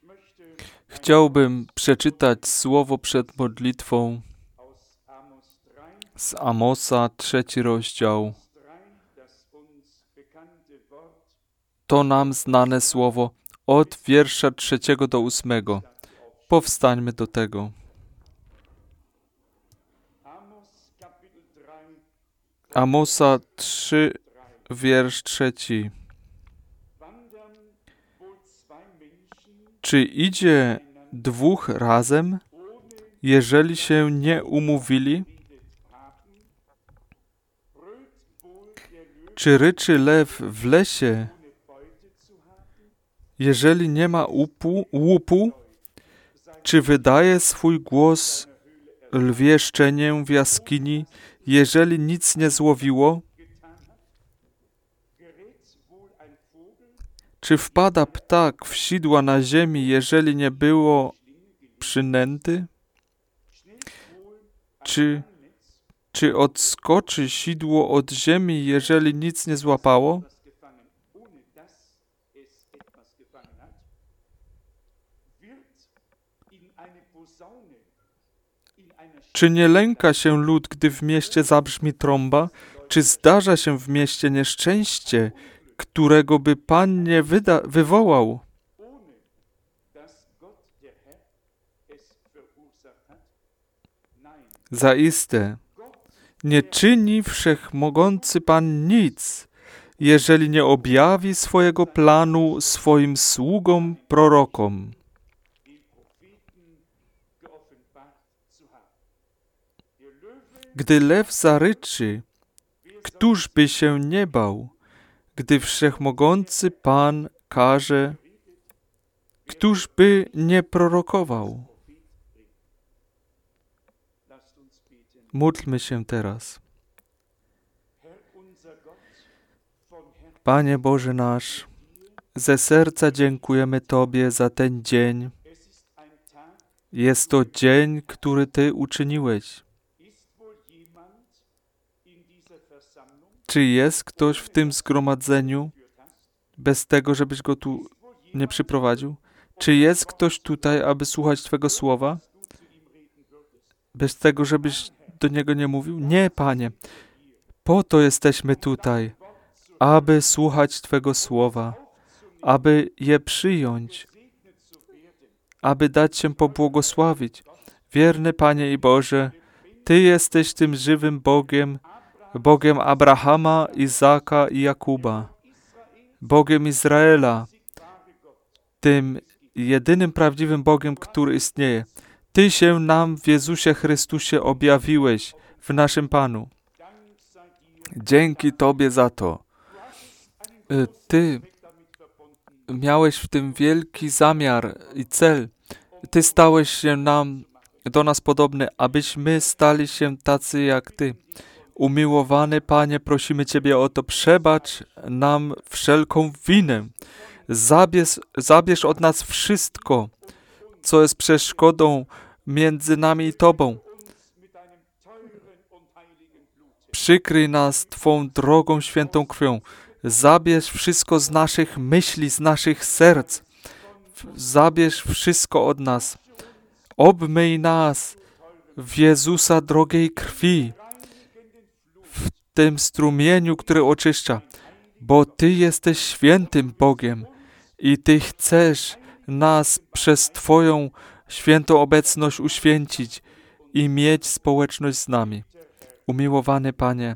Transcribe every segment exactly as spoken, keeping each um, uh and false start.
Chciałbym przeczytać słowo przed modlitwą z Amosa, trzeci rozdział. To nam znane słowo od wiersza trzeciego do ósmego. Powstańmy do tego. Amosa trzy, wiersz trzeci. Czy idzie dwóch razem, jeżeli się nie umówili? Czy ryczy lew w lesie, jeżeli nie ma łupu, łupu? Czy wydaje swój głos lwie szczenię w jaskini, jeżeli nic nie złowiło? Czy wpada ptak w sidła na ziemi, jeżeli nie było przynęty? Czy, czy odskoczy sidło od ziemi, jeżeli nic nie złapało? Czy nie lęka się lud, gdy w mieście zabrzmi trąba? Czy zdarza się w mieście nieszczęście, którego by Pan nie wyda- wywołał? Zaiste, nie czyni wszechmogący Pan nic, jeżeli nie objawi swojego planu swoim sługom, prorokom. Gdy lew zaryczy, któż by się nie bał? Gdy wszechmogący Pan każe, któż by nie prorokował? Módlmy się teraz. Panie Boże nasz, ze serca dziękujemy Tobie za ten dzień. Jest to dzień, który Ty uczyniłeś. Czy jest ktoś w tym zgromadzeniu bez tego, żebyś go tu nie przyprowadził? Czy jest ktoś tutaj, aby słuchać Twego słowa? Bez tego, żebyś do niego nie mówił? Nie, Panie. Po to jesteśmy tutaj, aby słuchać Twego słowa, aby je przyjąć, aby dać się pobłogosławić. Wierny Panie i Boże, Ty jesteś tym żywym Bogiem, Bogiem Abrahama, Izaka i Jakuba, Bogiem Izraela, tym jedynym prawdziwym Bogiem, który istnieje. Ty się nam w Jezusie Chrystusie objawiłeś, w naszym Panu. Dzięki Tobie za to. Ty miałeś w tym wielki zamiar i cel. Ty stałeś się nam, do nas podobny, abyśmy stali się tacy jak Ty. Umiłowany Panie, prosimy Ciebie o to, przebacz nam wszelką winę. Zabierz, zabierz od nas wszystko, co jest przeszkodą między nami i Tobą. Przykryj nas Twą drogą świętą krwią. Zabierz wszystko z naszych myśli, z naszych serc. Zabierz wszystko od nas. Obmyj nas w Jezusa drogiej krwi, w tym strumieniu, który oczyszcza, bo Ty jesteś świętym Bogiem i Ty chcesz nas przez Twoją świętą obecność uświęcić i mieć społeczność z nami. Umiłowany Panie,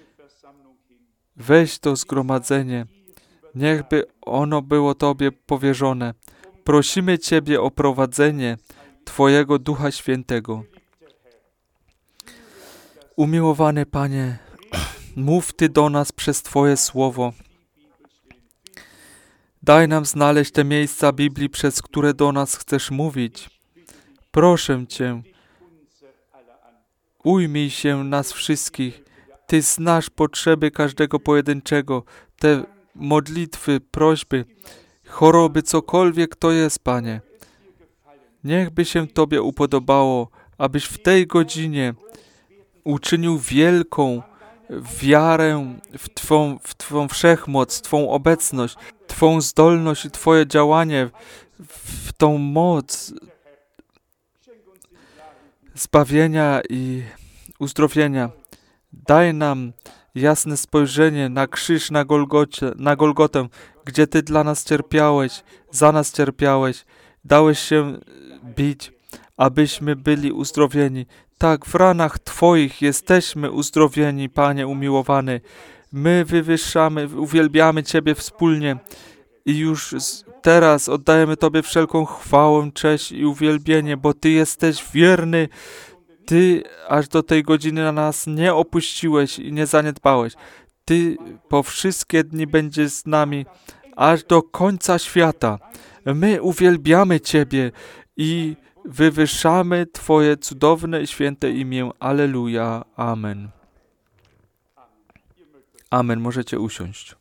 weź to zgromadzenie, niechby ono było Tobie powierzone. Prosimy Ciebie o prowadzenie Twojego Ducha Świętego. Umiłowany Panie, mów Ty do nas przez Twoje słowo. Daj nam znaleźć te miejsca Biblii, przez które do nas chcesz mówić. Proszę Cię, ujmij się nas wszystkich. Ty znasz potrzeby każdego pojedynczego, te modlitwy, prośby, choroby, cokolwiek to jest, Panie. Niechby się Tobie upodobało, abyś w tej godzinie uczynił wielką wiarę w Twą, w Twą wszechmoc, Twą obecność, Twą zdolność i Twoje działanie w tą moc zbawienia i uzdrowienia. Daj nam jasne spojrzenie na krzyż, na Golgocie, na Golgotę, gdzie Ty dla nas cierpiałeś, za nas cierpiałeś, dałeś się bić, abyśmy byli uzdrowieni. Tak, w ranach Twoich jesteśmy uzdrowieni, Panie umiłowany. My wywyższamy, uwielbiamy Ciebie wspólnie i już teraz oddajemy Tobie wszelką chwałę, cześć i uwielbienie, bo Ty jesteś wierny. Ty aż do tej godziny na nas nie opuściłeś i nie zaniedbałeś. Ty po wszystkie dni będziesz z nami, aż do końca świata. My uwielbiamy Ciebie i wywyższamy Twoje cudowne i święte imię. Alleluja. Amen. Amen. Możecie usiąść.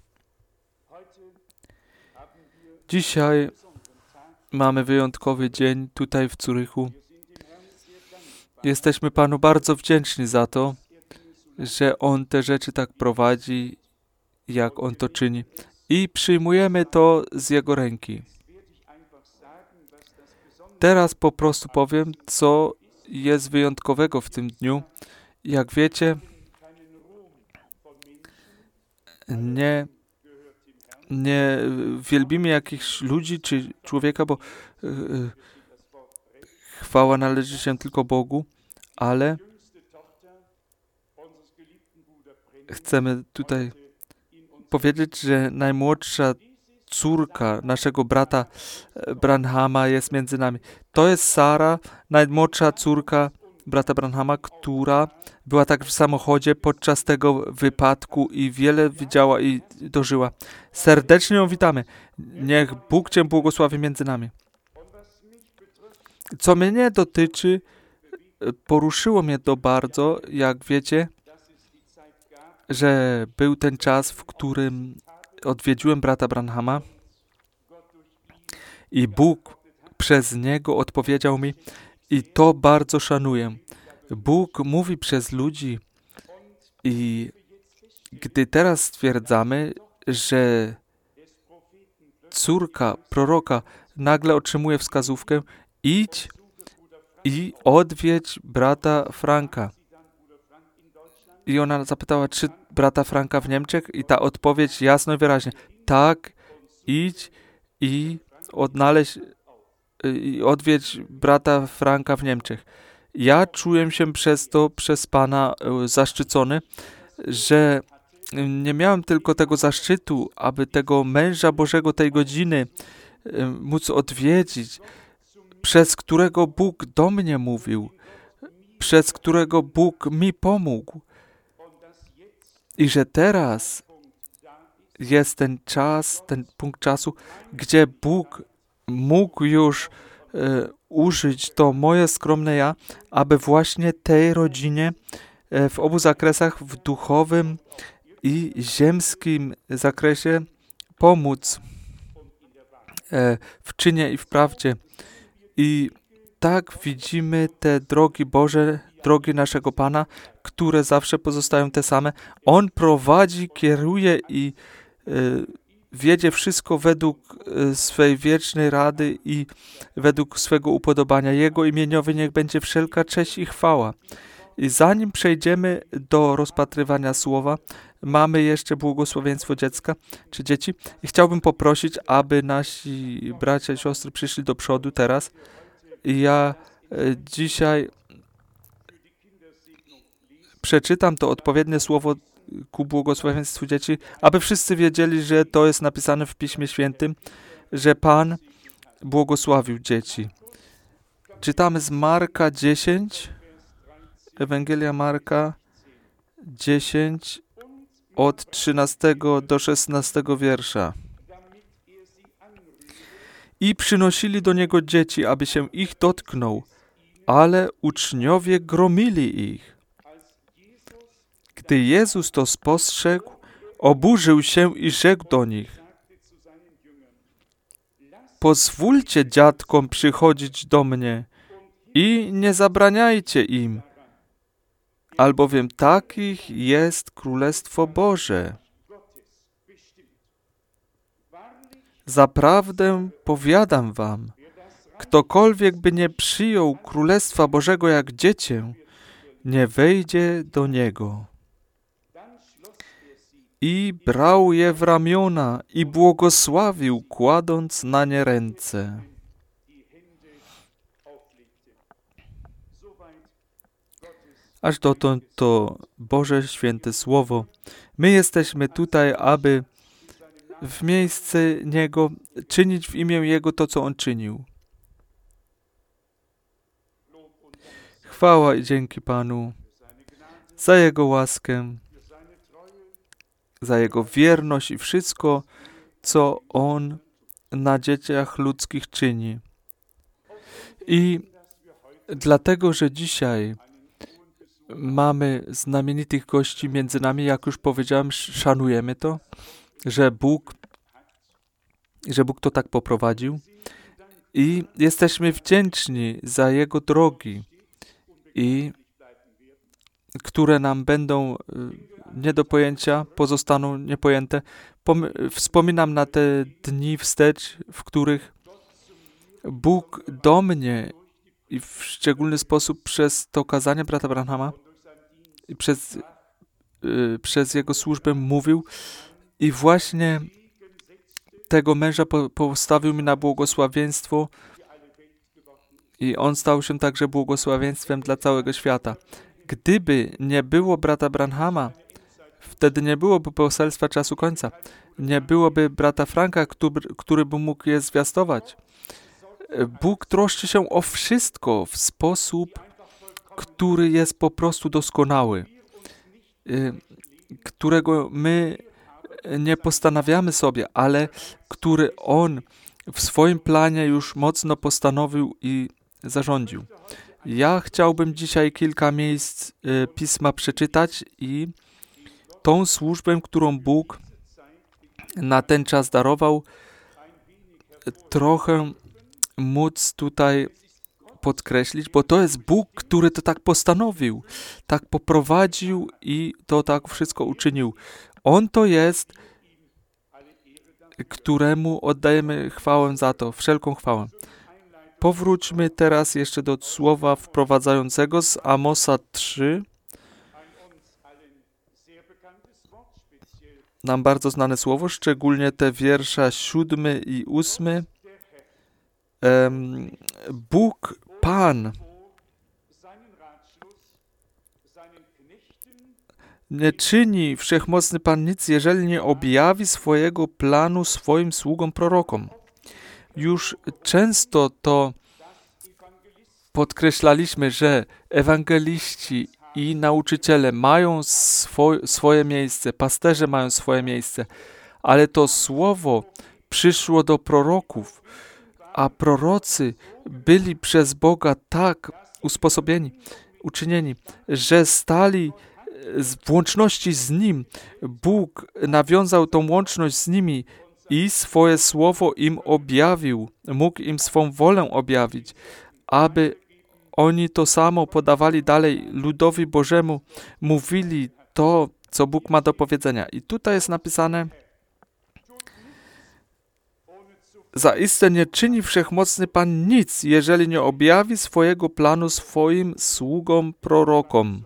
Dzisiaj mamy wyjątkowy dzień tutaj w Zurychu. Jesteśmy Panu bardzo wdzięczni za to, że On te rzeczy tak prowadzi, jak On to czyni. I przyjmujemy to z Jego ręki. Teraz po prostu powiem, co jest wyjątkowego w tym dniu. Jak wiecie, nie, nie wielbimy jakichś ludzi czy człowieka, bo yy, chwała należy się tylko Bogu, ale chcemy tutaj powiedzieć, że najmłodsza córka naszego brata Branhama jest między nami. To jest Sara, najmłodsza córka brata Branhama, która była także w samochodzie podczas tego wypadku i wiele widziała i dożyła. Serdecznie ją witamy. Niech Bóg Cię błogosławi między nami. Co mnie dotyczy, poruszyło mnie to bardzo, jak wiecie, że był ten czas, w którym odwiedziłem brata Branhama i Bóg przez niego odpowiedział mi i to bardzo szanuję. Bóg mówi przez ludzi i gdy teraz stwierdzamy, że córka proroka nagle otrzymuje wskazówkę, idź i odwiedź brata Franka. I ona zapytała, czy brata Franka w Niemczech? I ta odpowiedź jasno i wyraźnie. Tak, idź i odnaleźć i odwiedź brata Franka w Niemczech. Ja czułem się przez to, przez Pana zaszczycony, że nie miałem tylko tego zaszczytu, aby tego męża Bożego tej godziny móc odwiedzić, przez którego Bóg do mnie mówił, przez którego Bóg mi pomógł. I że teraz jest ten czas, ten punkt czasu, gdzie Bóg mógł już e, użyć to moje skromne ja, aby właśnie tej rodzinie e, w obu zakresach, w duchowym i ziemskim zakresie pomóc e, w czynie i w prawdzie. I tak widzimy te drogi Boże, drogi naszego Pana, które zawsze pozostają te same. On prowadzi, kieruje i y, wiedzie wszystko według y, swej wiecznej rady i według swego upodobania. Jego imieniowi niech będzie wszelka cześć i chwała. I zanim przejdziemy do rozpatrywania słowa, mamy jeszcze błogosławieństwo dziecka, czy dzieci. I chciałbym poprosić, aby nasi bracia i siostry przyszli do przodu teraz. I ja y, dzisiaj przeczytam to odpowiednie słowo ku błogosławieństwu dzieci, aby wszyscy wiedzieli, że to jest napisane w Piśmie Świętym, że Pan błogosławił dzieci. Czytamy z Marka dziesięć, Ewangelia Marka dziesięć, od trzynastego do szesnastego wiersza. I przynosili do Niego dzieci, aby się ich dotknął, ale uczniowie gromili ich. Gdy Jezus to spostrzegł, oburzył się i rzekł do nich: pozwólcie dziadkom przychodzić do mnie i nie zabraniajcie im, albowiem takich jest Królestwo Boże. Zaprawdę powiadam wam, ktokolwiek by nie przyjął Królestwa Bożego jak dziecię, nie wejdzie do niego. I brał je w ramiona i błogosławił, kładąc na nie ręce. Aż dotąd to Boże Święte Słowo. My jesteśmy tutaj, aby w miejsce Niego czynić w imię Jego to, co On czynił. Chwała i dzięki Panu za Jego łaskę, za Jego wierność i wszystko, co On na dzieciach ludzkich czyni. I dlatego, że dzisiaj mamy znamienitych gości między nami, jak już powiedziałem, szanujemy to, że Bóg, że Bóg to tak poprowadził i jesteśmy wdzięczni za Jego drogi, i które nam będą nie do pojęcia, pozostaną niepojęte. Pom- wspominam na te dni wstecz, w których Bóg do mnie i w szczególny sposób przez to kazanie brata Branhama i przez, yy, przez jego służbę mówił i właśnie tego męża po- postawił mi na błogosławieństwo i on stał się także błogosławieństwem dla całego świata. Gdyby nie było brata Branhama, wtedy nie byłoby poselstwa czasu końca. Nie byłoby brata Franka, który, który by mógł je zwiastować. Bóg troszczy się o wszystko w sposób, który jest po prostu doskonały, którego my nie postanawiamy sobie, ale który On w swoim planie już mocno postanowił i zarządził. Ja chciałbym dzisiaj kilka miejsc y, Pisma przeczytać i tą służbę, którą Bóg na ten czas darował, trochę móc tutaj podkreślić, bo to jest Bóg, który to tak postanowił, tak poprowadził i to tak wszystko uczynił. On to jest, któremu oddajemy chwałę za to, wszelką chwałę. Powróćmy teraz jeszcze do słowa wprowadzającego z Amosa trzy. Nam bardzo znane słowo, szczególnie te wiersza siódmy i ósmy. Um, Bóg Pan nie czyni Wszechmocny Pan nic, jeżeli nie objawi swojego planu swoim sługom prorokom. Już często to podkreślaliśmy, że ewangeliści i nauczyciele mają swo- swoje miejsce, pasterze mają swoje miejsce, ale to słowo przyszło do proroków, a prorocy byli przez Boga tak usposobieni, uczynieni, że stali w łączności z Nim. Bóg nawiązał tą łączność z nimi i swoje słowo im objawił, mógł im swą wolę objawić, aby oni to samo podawali dalej ludowi Bożemu, mówili to, co Bóg ma do powiedzenia. I tutaj jest napisane: zaiste nie czyni Wszechmocny Pan nic, jeżeli nie objawi swojego planu swoim sługom prorokom.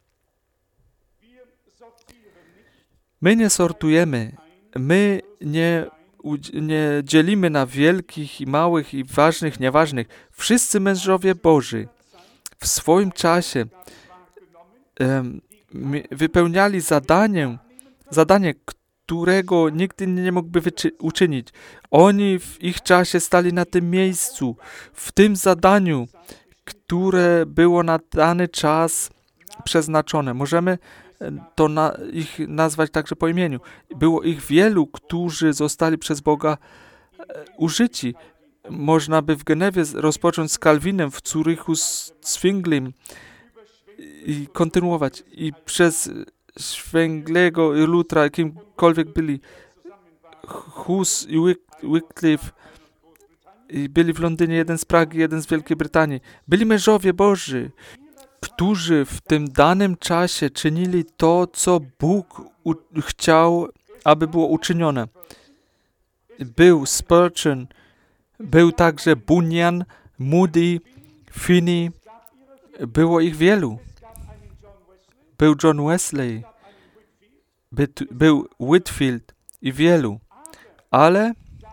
My nie sortujemy, my nie, nie dzielimy na wielkich i małych i ważnych, nieważnych. Wszyscy mężowie Boży w swoim czasie um, wypełniali zadanie, zadanie, którego nigdy nie mógłby wyczy- uczynić. Oni w ich czasie stali na tym miejscu, w tym zadaniu, które było na dany czas przeznaczone. Możemy to na, ich nazwać także po imieniu. Było ich wielu, którzy zostali przez Boga e, użyci. Można by w Genewie rozpocząć z Kalwinem, w Zurychu z Zwinglim i kontynuować. I przez Zwinglego i Lutra, kimkolwiek byli, Hus i Wycliffe, i byli w Londynie, jeden z Pragi, jeden z Wielkiej Brytanii. Byli mężowie Boży, którzy w tym danym czasie czynili to, co Bóg u- chciał, aby było uczynione. Był Spurgeon, Był także Bunyan, Moody, Finney. Było ich wielu. Był John Wesley, by, był Whitfield i wielu. Ale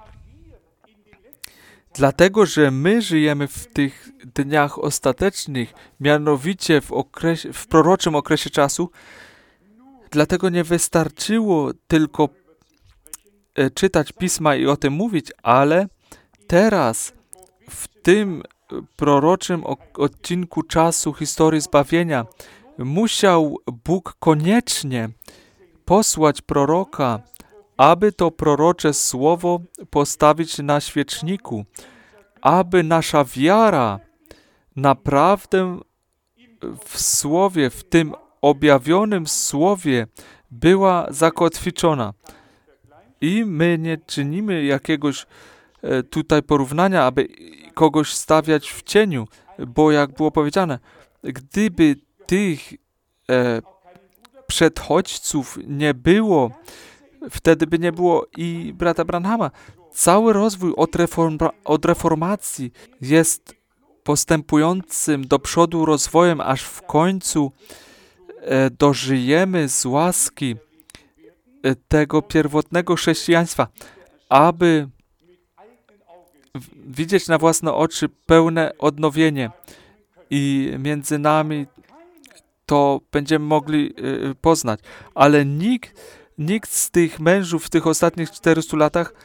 dlatego, że my żyjemy w tych dniach ostatecznych, mianowicie w, okresie, w proroczym okresie czasu, dlatego nie wystarczyło tylko e, czytać Pisma i o tym mówić, ale teraz w tym proroczym odcinku czasu historii zbawienia musiał Bóg koniecznie posłać proroka, aby to prorocze słowo postawić na świeczniku, aby nasza wiara naprawdę w słowie, w tym objawionym słowie była zakotwiczona. I my nie czynimy jakiegoś e, tutaj porównania, aby kogoś stawiać w cieniu, bo jak było powiedziane, gdyby tych e, przedchodźców nie było, wtedy by nie było i brata Branhama. Cały rozwój od, reforma, od reformacji jest postępującym do przodu rozwojem, aż w końcu e, dożyjemy z łaski e, tego pierwotnego chrześcijaństwa, aby w, widzieć na własne oczy pełne odnowienie i między nami to będziemy mogli e, poznać. Ale nikt Nikt z tych mężów w tych ostatnich czterystu latach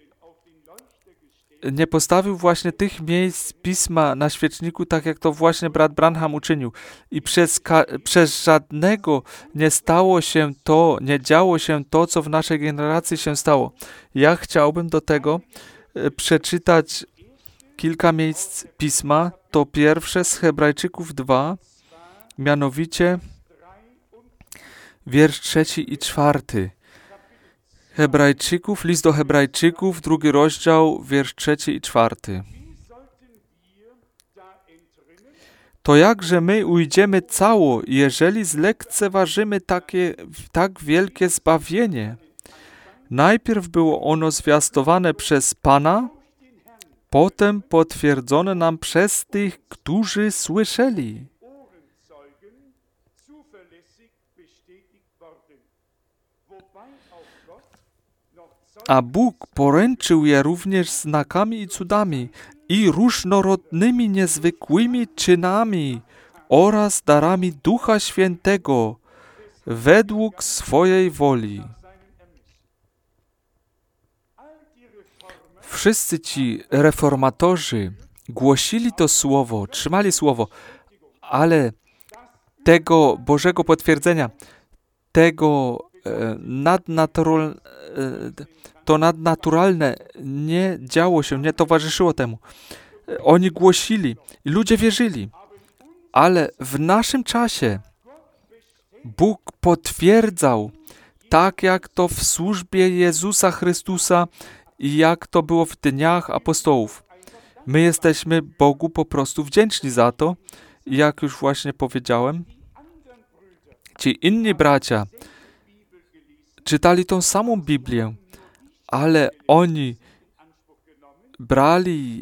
nie postawił właśnie tych miejsc Pisma na świeczniku, tak jak to właśnie brat Branham uczynił. I przez, przez żadnego nie stało się to, nie działo się to, co w naszej generacji się stało. Ja chciałbym do tego przeczytać kilka miejsc Pisma. To pierwsze z Hebrajczyków dwa, mianowicie wiersz trzeci i czwarty. Hebrajczyków, list do Hebrajczyków, drugi rozdział, wiersz trzeci i czwarty. To jakże my ujdziemy cało, jeżeli zlekceważymy takie, tak wielkie zbawienie? Najpierw było ono zwiastowane przez Pana, potem potwierdzone nam przez tych, którzy słyszeli. A Bóg poręczył je również znakami i cudami i różnorodnymi niezwykłymi czynami oraz darami Ducha Świętego według swojej woli. Wszyscy ci reformatorzy głosili to słowo, trzymali słowo, ale tego Bożego potwierdzenia, tego e, nadnatural, e, to nadnaturalne nie działo się, nie towarzyszyło temu. Oni głosili i ludzie wierzyli, ale w naszym czasie Bóg potwierdzał, tak jak to w służbie Jezusa Chrystusa i jak to było w dniach apostołów. My jesteśmy Bogu po prostu wdzięczni za to, jak już właśnie powiedziałem. Ci inni bracia czytali tą samą Biblię, ale oni brali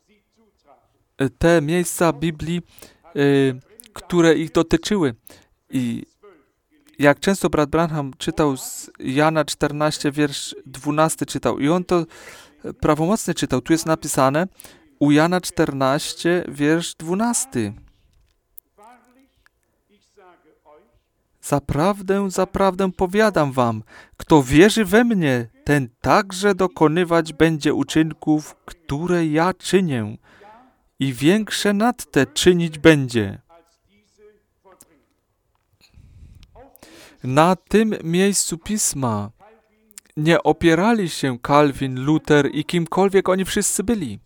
te miejsca Biblii, y, które ich dotyczyły. I jak często brat Branham czytał z Jana czternaście, wiersz dwunasty czytał. I on to prawomocnie czytał. Tu jest napisane u Jana czternaście, wiersz dwunasty. Zaprawdę, zaprawdę powiadam wam, kto wierzy we mnie, ten także dokonywać będzie uczynków, które ja czynię i większe nad te czynić będzie. Na tym miejscu Pisma nie opierali się Calvin, Luther i kimkolwiek oni wszyscy byli.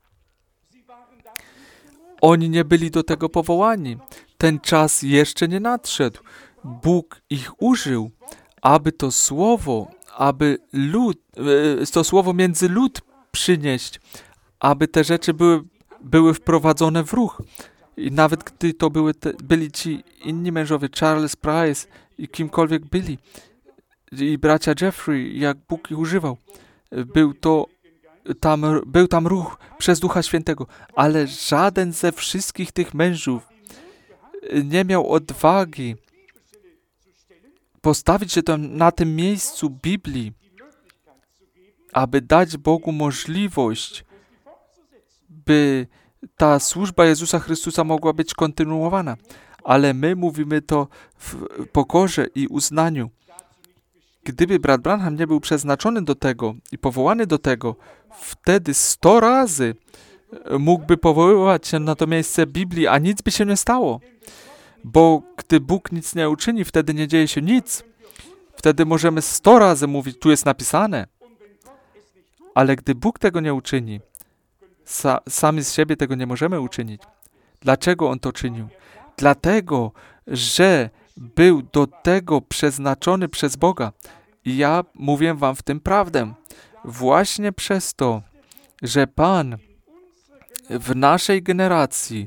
Oni nie byli do tego powołani. Ten czas jeszcze nie nadszedł. Bóg ich użył, aby to słowo, aby lud, to słowo między lud przynieść, aby te rzeczy były, były wprowadzone w ruch. I nawet gdy to były te, byli ci inni mężowie, Charles Price i kimkolwiek byli, i bracia Jeffrey, jak Bóg ich używał, był to tam, był tam ruch przez Ducha Świętego, ale żaden ze wszystkich tych mężów nie miał odwagi postawić się tam na tym miejscu Biblii, aby dać Bogu możliwość, by ta służba Jezusa Chrystusa mogła być kontynuowana. Ale my mówimy to w pokorze i uznaniu. Gdyby brat Branham nie był przeznaczony do tego i powołany do tego, wtedy sto razy mógłby powoływać się na to miejsce Biblii, a nic by się nie stało. Bo gdy Bóg nic nie uczyni, wtedy nie dzieje się nic. Wtedy możemy sto razy mówić, tu jest napisane. Ale gdy Bóg tego nie uczyni, sa, sami z siebie tego nie możemy uczynić. Dlaczego On to czynił? Dlatego, że był do tego przeznaczony przez Boga. I ja mówię wam w tym prawdę. Właśnie przez to, że Pan w naszej generacji,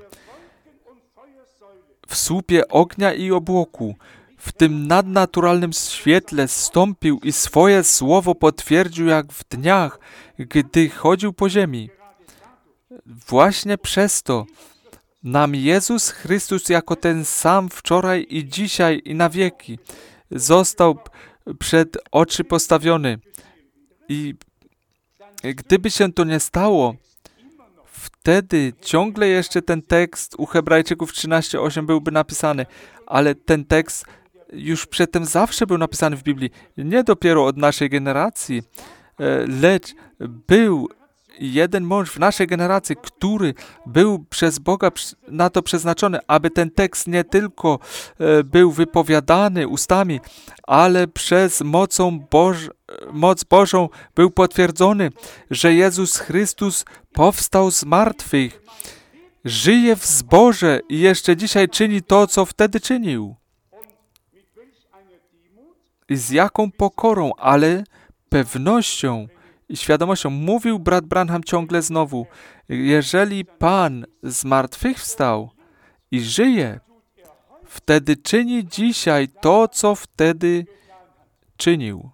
w słupie ognia i obłoku, w tym nadnaturalnym świetle zstąpił i swoje słowo potwierdził jak w dniach, gdy chodził po ziemi. Właśnie przez to nam Jezus Chrystus jako ten sam wczoraj i dzisiaj i na wieki został przed oczy postawiony. I gdyby się to nie stało, wtedy ciągle jeszcze ten tekst u Hebrajczyków trzynaście osiem byłby napisany, ale ten tekst już przedtem zawsze był napisany w Biblii. Nie dopiero od naszej generacji, lecz był jeden mąż w naszej generacji, który był przez Boga na to przeznaczony, aby ten tekst nie tylko był wypowiadany ustami, ale przez mocą Boż- moc Bożą był potwierdzony, że Jezus Chrystus powstał z martwych, żyje w zborze i jeszcze dzisiaj czyni to, co wtedy czynił. I z jaką pokorą, ale pewnością i świadomością mówił brat Branham ciągle znowu, jeżeli Pan zmartwychwstał i żyje, wtedy czyni dzisiaj to, co wtedy czynił.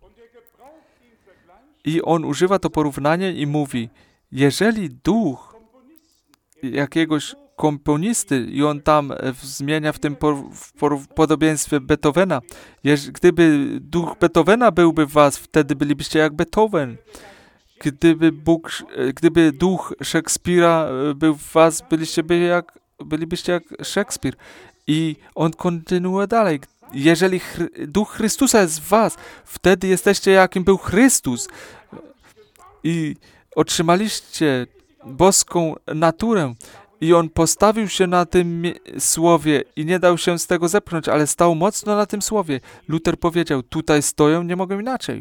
I on używa to porównanie i mówi, jeżeli duch jakiegoś komponisty i on tam zmienia w tym por, w por, podobieństwie Beethovena, jeż, gdyby duch Beethovena byłby w was, wtedy bylibyście jak Beethoven. Gdyby, Bóg, gdyby duch Szekspira był w was, byliście, by jak, bylibyście jak Szekspir. I on kontynuuje dalej. Jeżeli chry, duch Chrystusa jest w was, wtedy jesteście jakim był Chrystus. I otrzymaliście boską naturę. I on postawił się na tym słowie i nie dał się z tego zepchnąć, ale stał mocno na tym słowie. Luter powiedział, tutaj stoję, nie mogę inaczej.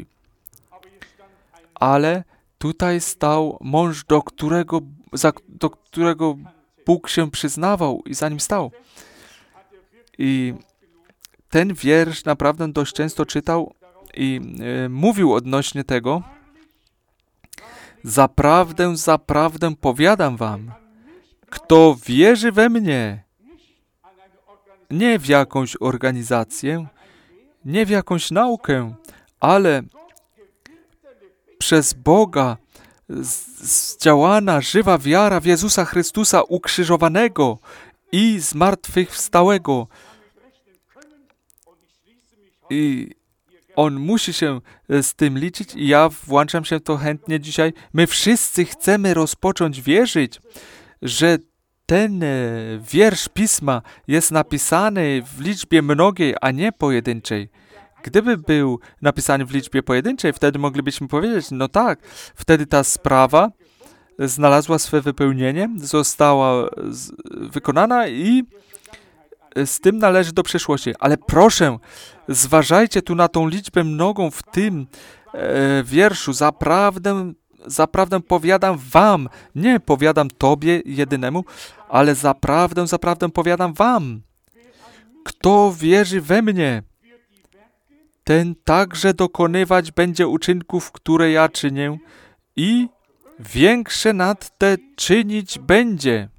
Ale tutaj stał mąż, do którego, za, do którego Bóg się przyznawał i za nim stał. I ten wiersz naprawdę dość często czytał i e, mówił odnośnie tego. Zaprawdę, zaprawdę powiadam wam, kto wierzy we mnie, nie w jakąś organizację, nie w jakąś naukę, ale przez Boga zdziałana żywa wiara w Jezusa Chrystusa ukrzyżowanego i zmartwychwstałego. I on musi się z tym liczyć i ja włączam się to chętnie dzisiaj. My wszyscy chcemy rozpocząć wierzyć, że ten wiersz Pisma jest napisany w liczbie mnogiej, a nie pojedynczej. Gdyby był napisany w liczbie pojedynczej, wtedy moglibyśmy powiedzieć, no tak, wtedy ta sprawa znalazła swe wypełnienie, została z, wykonana i z tym należy do przeszłości. Ale proszę, zważajcie tu na tą liczbę mnogą w tym e, wierszu. Zaprawdę, zaprawdę powiadam wam, nie powiadam tobie jedynemu, ale zaprawdę, zaprawdę powiadam wam. Kto wierzy we mnie, ten także dokonywać będzie uczynków, które ja czynię i większe nad te czynić będzie.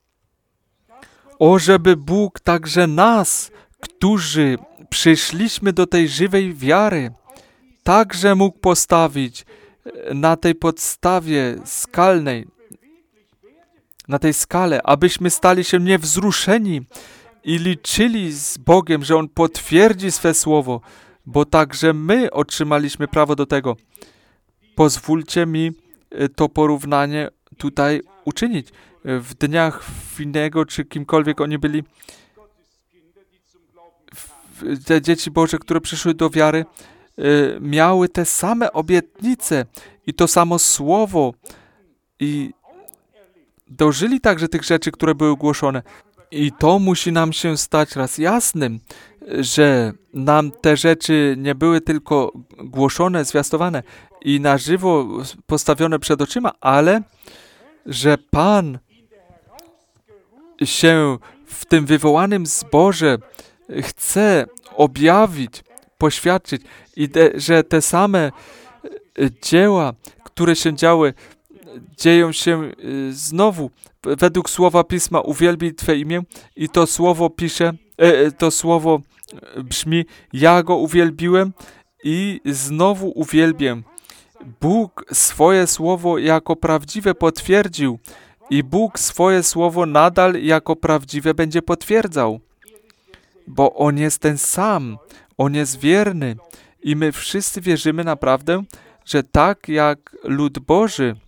O, żeby Bóg także nas, którzy przyszliśmy do tej żywej wiary, także mógł postawić na tej podstawie skalnej, na tej skale, abyśmy stali się niewzruszeni i liczyli z Bogiem, że On potwierdzi swe słowo, bo także my otrzymaliśmy prawo do tego. Pozwólcie mi to porównanie tutaj uczynić. W dniach Finego, czy kimkolwiek oni byli, te dzieci Boże, które przyszły do wiary, miały te same obietnice i to samo słowo i dożyli także tych rzeczy, które były głoszone. I to musi nam się stać raz jasnym, że nam te rzeczy nie były tylko głoszone, zwiastowane i na żywo postawione przed oczyma, ale że Pan się w tym wywołanym zborze chce objawić, poświadczyć i te, że te same dzieła, które się działy, dzieją się znowu. Według słowa Pisma uwielbij Twe imię i to słowo pisze, to słowo brzmi, ja Go uwielbiłem i znowu uwielbię. Bóg swoje słowo jako prawdziwe potwierdził i Bóg swoje słowo nadal jako prawdziwe będzie potwierdzał, bo On jest ten sam, On jest wierny i my wszyscy wierzymy naprawdę, że tak jak lud Boży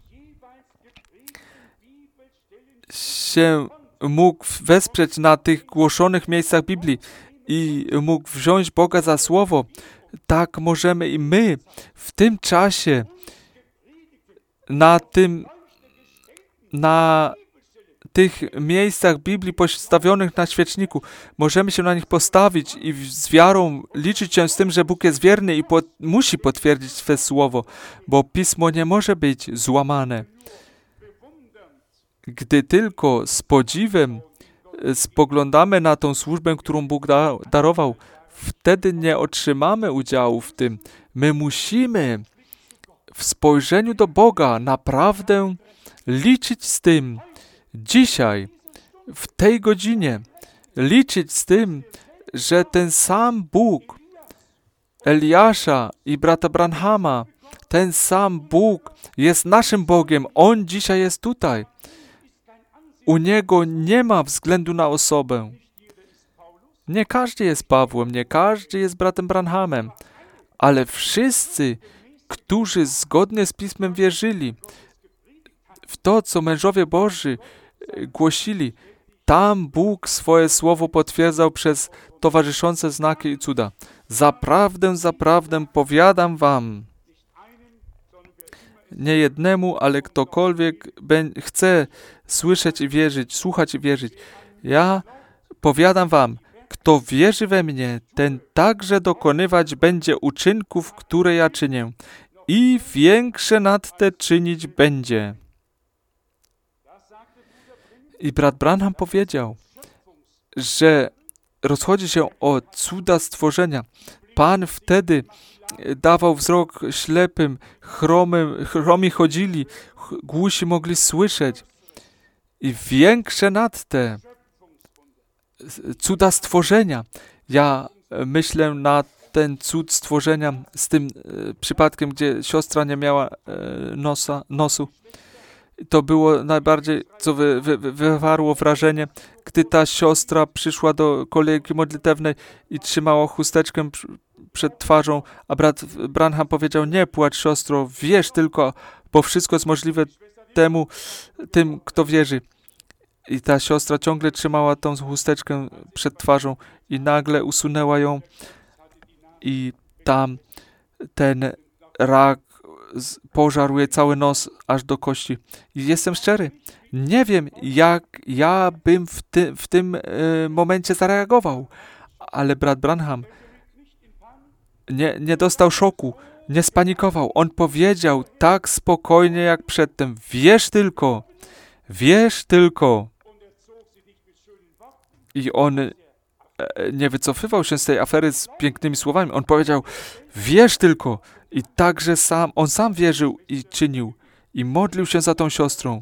się mógł wesprzeć na tych głoszonych miejscach Biblii i mógł wziąć Boga za słowo, tak możemy i my w tym czasie na tym, na tych miejscach Biblii postawionych na świeczniku, możemy się na nich postawić i z wiarą liczyć się z tym, że Bóg jest wierny i po, musi potwierdzić swe słowo, bo Pismo nie może być złamane. Gdy tylko z podziwem spoglądamy na tą służbę, którą Bóg da, darował, wtedy nie otrzymamy udziału w tym. My musimy w spojrzeniu do Boga naprawdę liczyć z tym, dzisiaj, w tej godzinie, liczyć z tym, że ten sam Bóg Eliasza i brata Branhama, ten sam Bóg jest naszym Bogiem. On dzisiaj jest tutaj. U Niego nie ma względu na osobę. Nie każdy jest Pawłem, nie każdy jest bratem Branhamem, ale wszyscy, którzy zgodnie z Pismem wierzyli w to, co mężowie Boży głosili, tam Bóg swoje słowo potwierdzał przez towarzyszące znaki i cuda. Zaprawdę, zaprawdę powiadam wam, nie jednemu, ale ktokolwiek chce słyszeć i wierzyć, słuchać i wierzyć. Ja powiadam wam, kto wierzy we mnie, ten także dokonywać będzie uczynków, które ja czynię i większe nad te czynić będzie. I brat Branham powiedział, że rozchodzi się o cuda stworzenia. Pan wtedy dawał wzrok ślepym, chromym, chromi chodzili, głusi mogli słyszeć. I większe nad te cuda stworzenia. Ja myślę na ten cud stworzenia z tym e, przypadkiem, gdzie siostra nie miała e, nosa, nosu. To było najbardziej, co wy, wy, wywarło wrażenie, gdy ta siostra przyszła do kolejki modlitewnej i trzymała chusteczkę przed twarzą, a brat Branham powiedział, nie płacz siostro, wierz tylko, bo wszystko jest możliwe temu, tym, kto wierzy. I ta siostra ciągle trzymała tą chusteczkę przed twarzą i nagle usunęła ją i tam ten rak pożarł jej cały nos aż do kości. I jestem szczery, nie wiem, jak ja bym w, ty, w tym y, momencie zareagował, ale brat Branham nie, nie dostał szoku, nie spanikował. On powiedział tak spokojnie jak przedtem, wierz tylko, wierz tylko. I on e, nie wycofywał się z tej afery z pięknymi słowami. On powiedział, wierz tylko. I także sam, on sam wierzył i czynił. I modlił się za tą siostrą.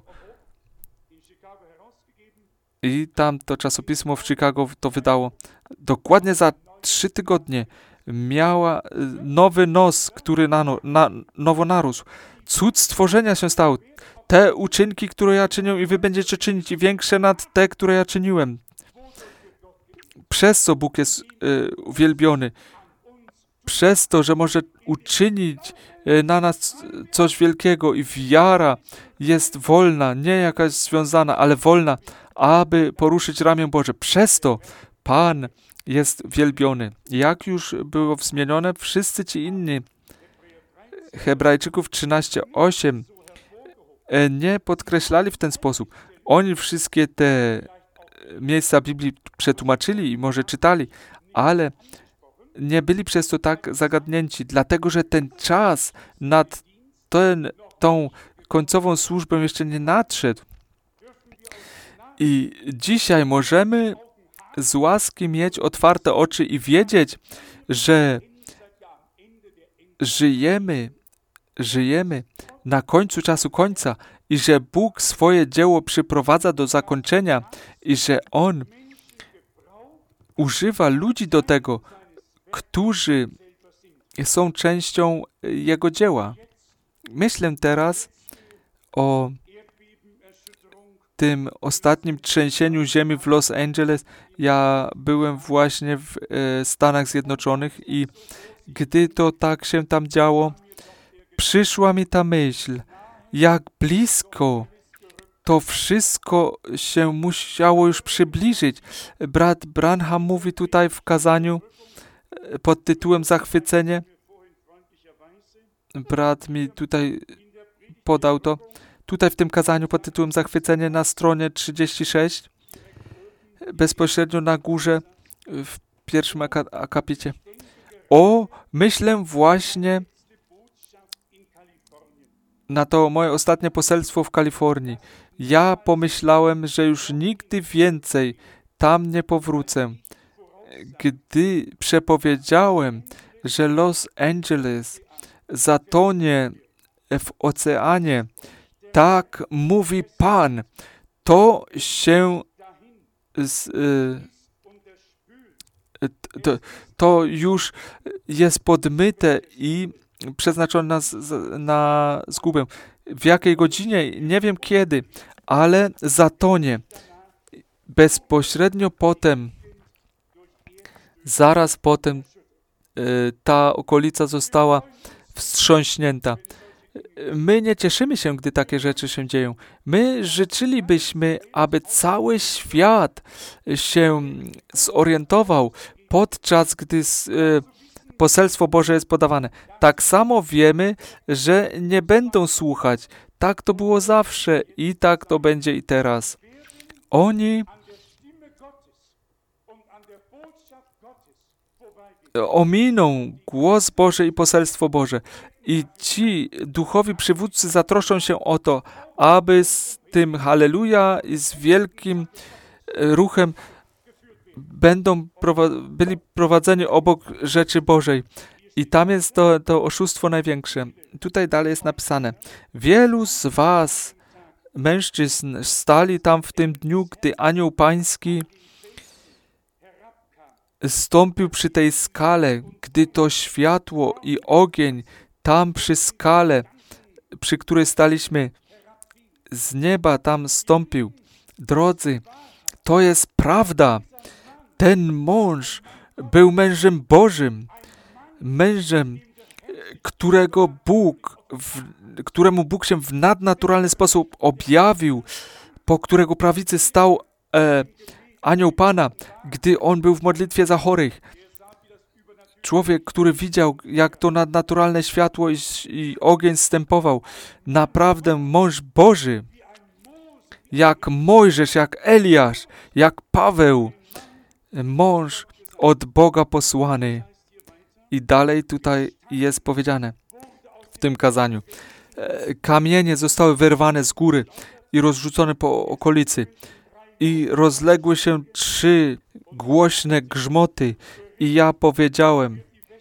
I tam to czasopismo w Chicago to wydało. Dokładnie za trzy tygodnie miała nowy nos, który nano, na, nowo narósł. cud stworzenia się stał. Te uczynki, które ja czynię i wy będziecie czynić, i większe nad te, które ja czyniłem. Przez co Bóg jest y, uwielbiony. Przez to, że może uczynić y, na nas coś wielkiego i wiara jest wolna, nie jakaś związana, ale wolna, aby poruszyć ramię Boże. Przez to Pan jest wielbiony. Jak już było wspomniane, wszyscy ci inni, Hebrajczyków trzynaście osiem, nie podkreślali w ten sposób. Oni wszystkie te miejsca Biblii przetłumaczyli i może czytali, ale nie byli przez to tak zagadnięci, dlatego że ten czas nad ten, tą końcową służbę jeszcze nie nadszedł. I dzisiaj możemy z łaski mieć otwarte oczy i wiedzieć, że żyjemy, żyjemy na końcu czasu końca i że Bóg swoje dzieło przyprowadza do zakończenia i że On używa ludzi do tego, którzy są częścią Jego dzieła. Myślę teraz o tym ostatnim trzęsieniu ziemi w Los Angeles. Ja byłem właśnie w e, Stanach Zjednoczonych i gdy to tak się tam działo, przyszła mi ta myśl, jak blisko to wszystko się musiało już przybliżyć. Brat Branham mówi tutaj w kazaniu pod tytułem Zachwycenie. Brat mi tutaj podał to. Tutaj w tym kazaniu pod tytułem Zachwycenie na stronie trzydzieści sześć, bezpośrednio na górze, w pierwszym ak- akapicie. O, myślę właśnie na to moje ostatnie poselstwo w Kalifornii. Ja pomyślałem, że już nigdy więcej tam nie powrócę. Gdy przepowiedziałem, że Los Angeles zatonie w oceanie, tak mówi Pan, to się z, y, to, to już jest podmyte i przeznaczone na, na zgubę. W jakiej godzinie? Nie wiem kiedy, ale zatonie. Bezpośrednio potem, zaraz potem y, ta okolica została wstrząśnięta. My nie cieszymy się, gdy takie rzeczy się dzieją. My życzylibyśmy, aby cały świat się zorientował podczas gdy y, poselstwo Boże jest podawane. Tak samo wiemy, że nie będą słuchać. Tak to było zawsze i tak to będzie i teraz. Oni ominą głos Boży i poselstwo Boże. I ci duchowi przywódcy zatroszczą się o to, aby z tym halleluja i z wielkim ruchem będą prowa- byli prowadzeni obok rzeczy Bożej. I tam jest to, to oszustwo największe. Tutaj dalej jest napisane: wielu z was, mężczyzn, stali tam w tym dniu, gdy anioł pański stąpił przy tej skale, gdy to światło i ogień tam przy skale, przy której staliśmy, z nieba tam stąpił. Drodzy, to jest prawda. Ten mąż był mężem Bożym, mężem, którego Bóg, w, któremu Bóg się w nadnaturalny sposób objawił, po którego prawicy stał e, anioł Pana, gdy on był w modlitwie za chorych. Człowiek, który widział, jak to nadnaturalne światło i, i ogień zstępował. Naprawdę mąż Boży, jak Mojżesz, jak Eliasz, jak Paweł, mąż od Boga posłany. I dalej tutaj jest powiedziane w tym kazaniu. Kamienie zostały wyrwane z góry i rozrzucone po okolicy. I rozległy się trzy głośne grzmoty. I ja powiedziałem,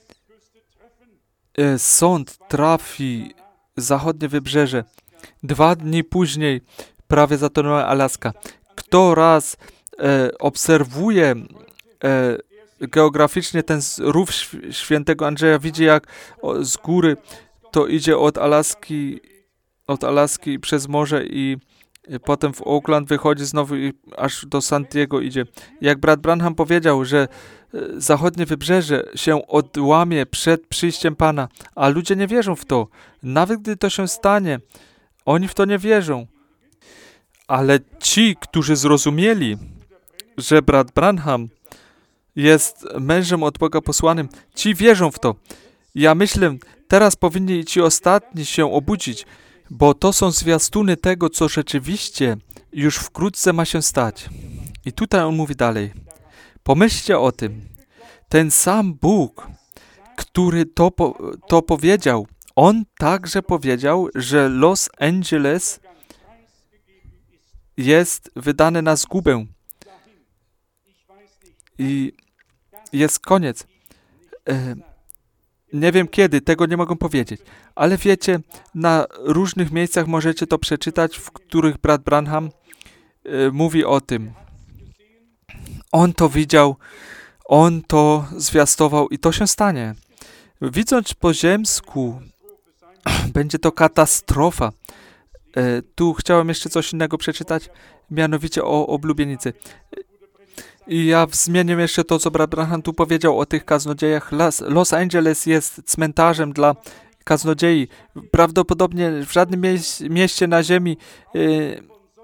sąd trafi zachodnie wybrzeże. Dwa dni później prawie zatonęła Alaska. Kto raz e, obserwuje e, geograficznie ten rów świętego Andrzeja, widzi jak o, z góry to idzie od Alaski od Alaski przez morze i potem w Oakland wychodzi znowu i aż do San Diego idzie. Jak brat Branham powiedział, że zachodnie wybrzeże się odłamie przed przyjściem Pana, a ludzie nie wierzą w to. Nawet gdy to się stanie, oni w to nie wierzą. Ale ci, którzy zrozumieli, że brat Branham jest mężem od Boga posłanym, ci wierzą w to. Ja myślę, teraz powinni ci ostatni się obudzić, bo to są zwiastuny tego, co rzeczywiście już wkrótce ma się stać. I tutaj on mówi dalej. Pomyślcie o tym. Ten sam Bóg, który to, po, to powiedział, on także powiedział, że Los Angeles jest wydane na zgubę. I jest koniec. E, nie wiem kiedy, tego nie mogę powiedzieć. Ale wiecie, na różnych miejscach możecie to przeczytać, w których brat Branham e, mówi o tym. On to widział, on to zwiastował i to się stanie. Widząc po ziemsku, będzie to katastrofa. E, tu chciałem jeszcze coś innego przeczytać, mianowicie o oblubienicy. I ja zmienię jeszcze to, co brat Branham tu powiedział o tych kaznodziejach. Los, Los Angeles jest cmentarzem dla kaznodziei. Prawdopodobnie w żadnym mieś, mieście na ziemi yy,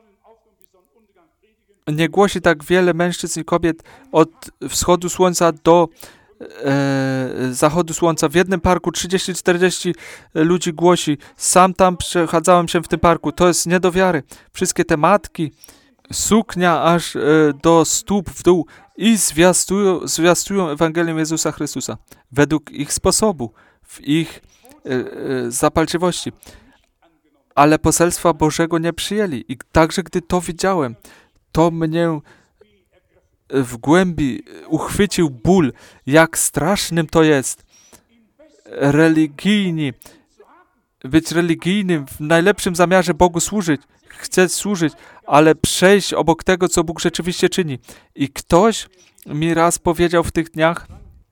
nie głosi tak wiele mężczyzn i kobiet od wschodu słońca do e, zachodu słońca. W jednym parku trzydzieści czterdzieści ludzi głosi. Sam tam przechadzałem się w tym parku. To jest nie do wiary. Wszystkie te matki, suknia aż e, do stóp w dół i zwiastują, zwiastują Ewangelię Jezusa Chrystusa według ich sposobu, w ich e, e, zapalczywości. Ale poselstwa Bożego nie przyjęli. I także gdy to widziałem, to mnie w głębi uchwycił ból, jak strasznym to jest. Religijni, być religijnym, w najlepszym zamiarze Bogu służyć, chceć służyć, ale przejść obok tego, co Bóg rzeczywiście czyni. I ktoś mi raz powiedział w tych dniach,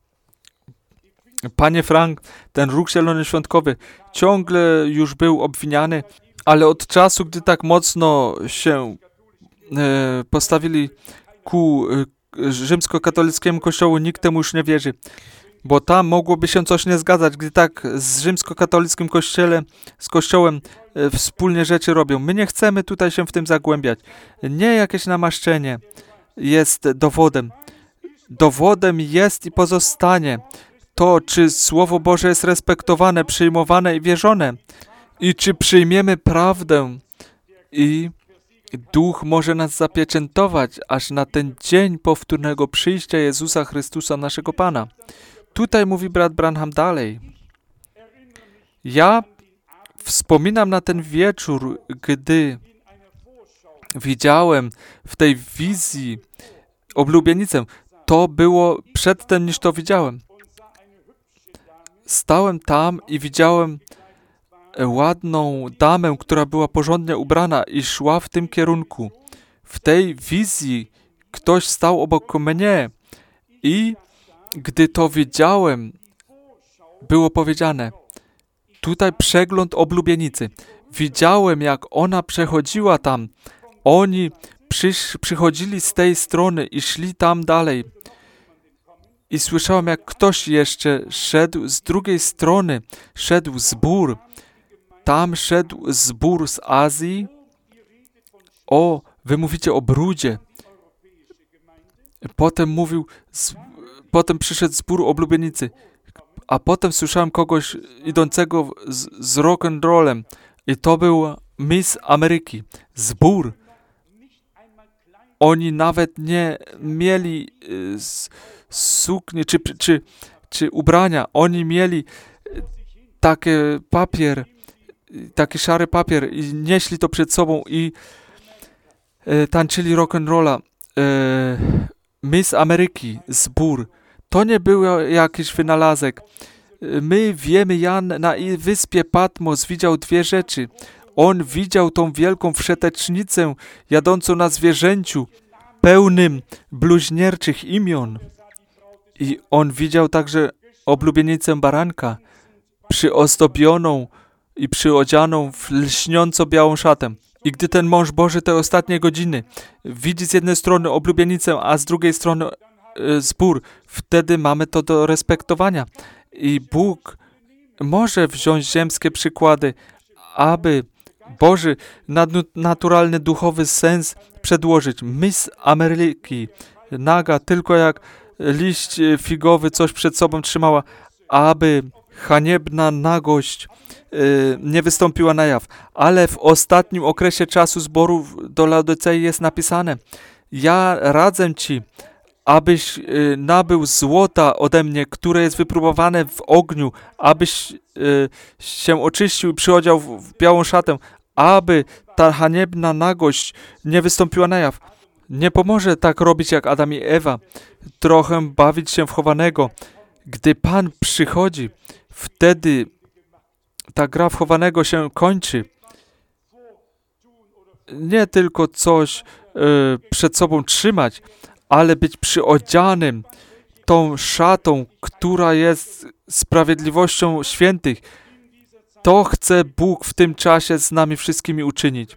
Panie Frank, ten róg zielony świątkowy ciągle już był obwiniany, ale od czasu, gdy tak mocno się e, postawili ku e, rzymskokatolickiemu kościołu, nikt temu już nie wierzy. Bo tam mogłoby się coś nie zgadzać, gdy tak z rzymskokatolickim kościele, z kościołem e, wspólnie rzeczy robią. My nie chcemy tutaj się w tym zagłębiać. Nie jakieś namaszczenie jest dowodem. Dowodem jest i pozostanie to, czy Słowo Boże jest respektowane, przyjmowane i wierzone. I czy przyjmiemy prawdę i Duch może nas zapieczętować aż na ten dzień powtórnego przyjścia Jezusa Chrystusa, naszego Pana. Tutaj mówi brat Branham dalej. Ja wspominam na ten wieczór, gdy widziałem w tej wizji oblubienicę. To było przedtem, niż to widziałem. Stałem tam i widziałem ładną damę, która była porządnie ubrana i szła w tym kierunku. W tej wizji ktoś stał obok mnie i gdy to widziałem, było powiedziane, tutaj przegląd oblubienicy. Widziałem, jak ona przechodziła tam. Oni przysz, przychodzili z tej strony i szli tam dalej. I słyszałem, jak ktoś jeszcze szedł z drugiej strony. Szedł zbór. Tam szedł zbór z Azji. O, wy mówicie o brudzie. Potem mówił, z, potem przyszedł zbór oblubienicy. A potem słyszałem kogoś idącego z, z rock'n'rollem. I to był Miss Ameryki. Zbór. Oni nawet nie mieli y, sukni czy, czy, czy ubrania. Oni mieli taki papier, taki szary papier i nieśli to przed sobą i y, tańczyli rock'n'rolla. Y, Miss Ameryki, zbór. To nie był jakiś wynalazek. My wiemy, Jan na wyspie Patmos widział dwie rzeczy. On widział tą wielką wszetecznicę jadącą na zwierzęciu, pełnym bluźnierczych imion. I on widział także oblubienicę baranka, przyozdobioną i przyodzianą w lśniąco białą szatę. I gdy ten mąż Boży te ostatnie godziny widzi z jednej strony oblubienicę, a z drugiej strony e, zbór, wtedy mamy to do respektowania. I Bóg może wziąć ziemskie przykłady, aby Boży, nadnaturalny, duchowy sens przedłożyć. Miss Ameryki, naga, tylko jak liść figowy coś przed sobą trzymała, aby haniebna nagość y, nie wystąpiła na jaw. Ale w ostatnim okresie czasu zborów do Laodycei jest napisane: ja radzę ci, abyś y, nabył złota ode mnie, które jest wypróbowane w ogniu, abyś y, się oczyścił i przyodział w, w białą szatę, aby ta haniebna nagość nie wystąpiła na jaw. Nie pomoże tak robić jak Adam i Ewa, trochę bawić się w chowanego. Gdy Pan przychodzi, wtedy ta gra w chowanego się kończy. Nie tylko coś y, przed sobą trzymać, ale być przyodzianym tą szatą, która jest sprawiedliwością świętych. To chce Bóg w tym czasie z nami wszystkimi uczynić.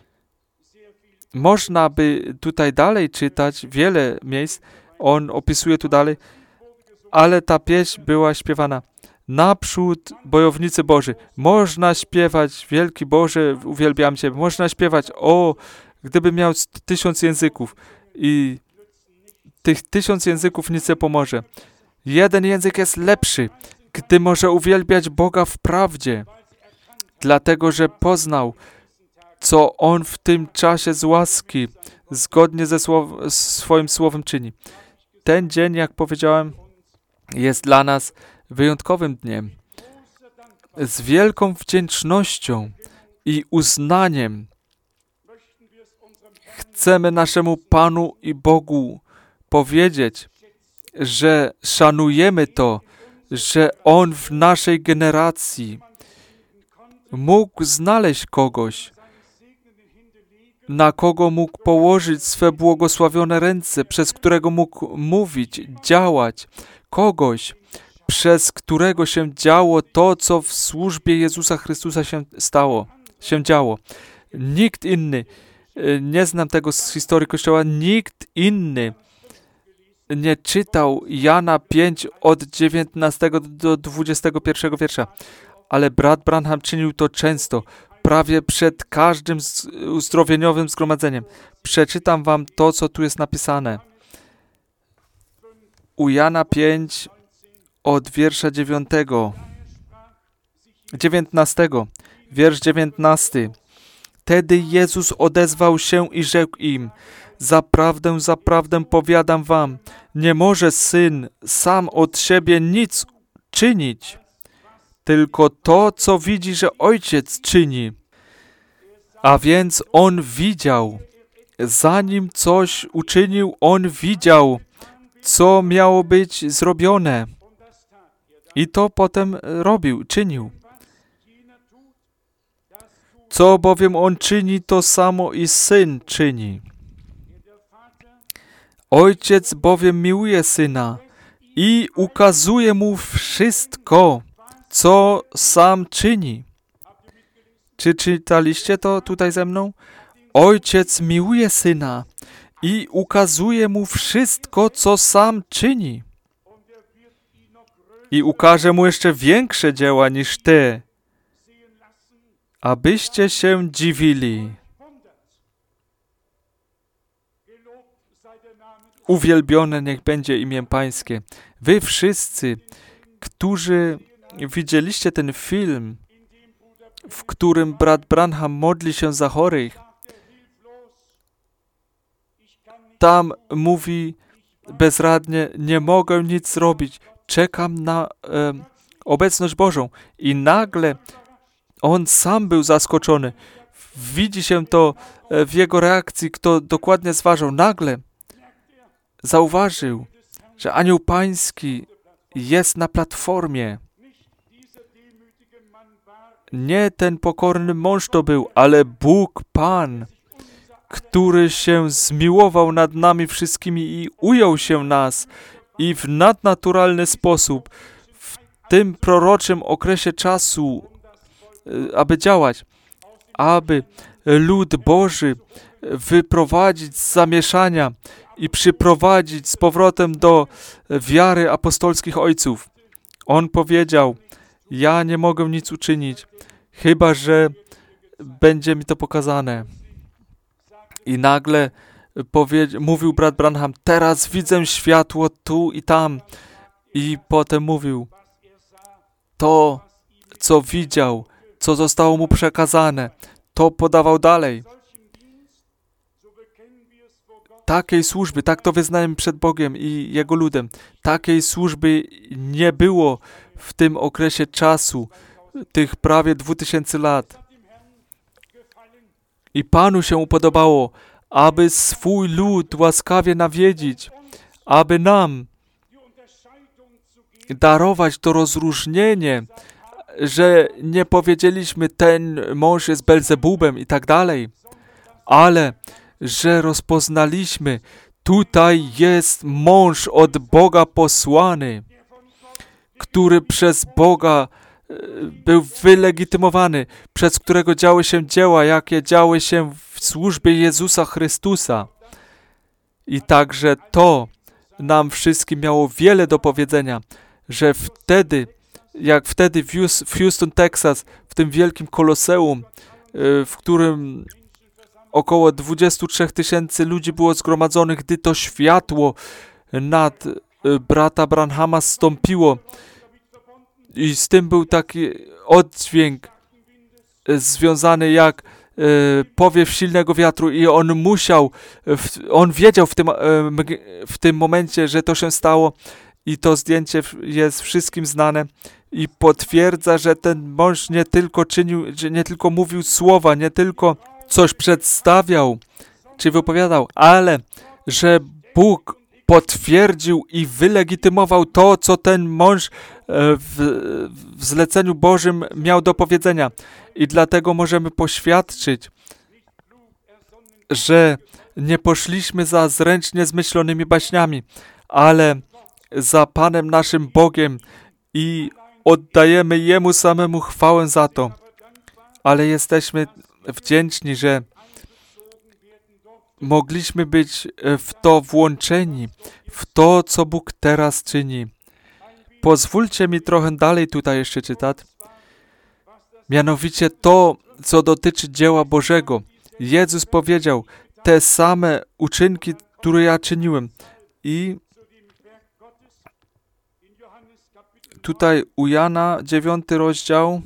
Można by tutaj dalej czytać wiele miejsc, on opisuje tu dalej, ale ta pieśń była śpiewana. Naprzód, bojownicy Boży. Można śpiewać, wielki Boże, uwielbiam Cię. Można śpiewać, o, gdybym miał tysiąc języków. I tych tysiąc języków nic nie pomoże. Jeden język jest lepszy, gdy może uwielbiać Boga w prawdzie. Dlatego, że poznał, co On w tym czasie z łaski, zgodnie ze słow- swoim słowem czyni. Ten dzień, jak powiedziałem, jest dla nas wyjątkowym dniem. Z wielką wdzięcznością i uznaniem chcemy naszemu Panu i Bogu powiedzieć, że szanujemy to, że On w naszej generacji mógł znaleźć kogoś, na kogo mógł położyć swe błogosławione ręce, przez którego mógł mówić, działać. Kogoś, przez którego się działo to, co w służbie Jezusa Chrystusa się stało, się działo. Nikt inny, nie znam tego z historii Kościoła, nikt inny nie czytał Jana pięć od dziewiętnastego do dwudziestego pierwszego wiersza, ale brat Branham czynił to często, prawie przed każdym uzdrowieniowym zgromadzeniem. Przeczytam wam to, co tu jest napisane. U Jana pięć od wiersza dziewiątego, dziewiętnastego, wiersz dziewiętnasty. Wtedy Jezus odezwał się i rzekł im: zaprawdę, zaprawdę powiadam wam, nie może Syn sam od siebie nic czynić, tylko to, co widzi, że Ojciec czyni. A więc On widział, zanim coś uczynił, On widział, co miało być zrobione. I to potem robił, czynił. Co bowiem On czyni, to samo i Syn czyni. Ojciec bowiem miłuje Syna i ukazuje Mu wszystko, co sam czyni. Czy czytaliście to tutaj ze mną? Ojciec miłuje Syna i ukazuje Mu wszystko, co sam czyni. I ukaże Mu jeszcze większe dzieła niż te, abyście się dziwili. Uwielbione niech będzie imię Pańskie. Wy wszyscy, którzy widzieliście ten film, w którym brat Branham modli się za chorych, tam mówi bezradnie, nie mogę nic zrobić, czekam na e, obecność Bożą. I nagle on sam był zaskoczony. Widzi się to w jego reakcji, kto dokładnie zważał. Nagle zauważył, że anioł pański jest na platformie. Nie ten pokorny mąż to był, ale Bóg Pan, który się zmiłował nad nami wszystkimi i ujął się nas i w nadnaturalny sposób w tym proroczym okresie czasu aby działać, aby lud Boży wyprowadzić z zamieszania i przyprowadzić z powrotem do wiary apostolskich ojców. On powiedział, ja nie mogę nic uczynić, chyba że będzie mi to pokazane. I nagle powie- mówił brat Branham, teraz widzę światło tu i tam. I potem mówił, to, co widział, co zostało mu przekazane, to podawał dalej. Takiej służby, tak to wyznajemy przed Bogiem i Jego ludem, takiej służby nie było w tym okresie czasu, tych prawie dwóch tysięcy lat. I Panu się upodobało, aby swój lud łaskawie nawiedzić, aby nam darować to rozróżnienie, że nie powiedzieliśmy, ten mąż jest Belzebubem i tak dalej, ale że rozpoznaliśmy, tutaj jest mąż od Boga posłany, który przez Boga był wylegitymowany, przez którego działy się dzieła, jakie działy się w służbie Jezusa Chrystusa. I także to nam wszystkim miało wiele do powiedzenia, że wtedy, jak wtedy w Houston, Texas, w tym wielkim koloseum, w którym około dwadzieścia trzy tysięcy ludzi było zgromadzonych, gdy to światło nad brata Branhama zstąpiło i z tym był taki oddźwięk związany jak powiew silnego wiatru i on musiał, on wiedział w tym, w tym momencie, że to się stało i to zdjęcie jest wszystkim znane i potwierdza, że ten mąż nie tylko czynił, że nie tylko mówił słowa, nie tylko coś przedstawiał czy wypowiadał, ale że Bóg potwierdził i wylegitymował to, co ten mąż w, w zleceniu Bożym miał do powiedzenia. I dlatego możemy poświadczyć, że nie poszliśmy za zręcznie zmyślonymi baśniami, ale za Panem naszym Bogiem i oddajemy Jemu samemu chwałę za to. Ale jesteśmy wdzięczni, że mogliśmy być w to włączeni, w to, co Bóg teraz czyni. Pozwólcie mi trochę dalej tutaj jeszcze czytać. Mianowicie to, co dotyczy dzieła Bożego. Jezus powiedział, te same uczynki, które ja czyniłem. I tutaj u Jana, dziewiąty rozdział,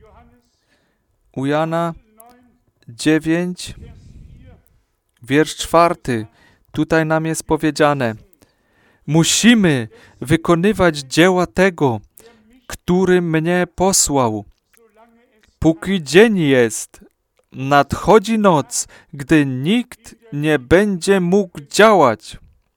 u Jana dziewięć, wiersz czwarty, tutaj nam jest powiedziane, musimy wykonywać dzieła tego, który mnie posłał. Póki dzień jest, nadchodzi noc, gdy nikt nie będzie mógł działać.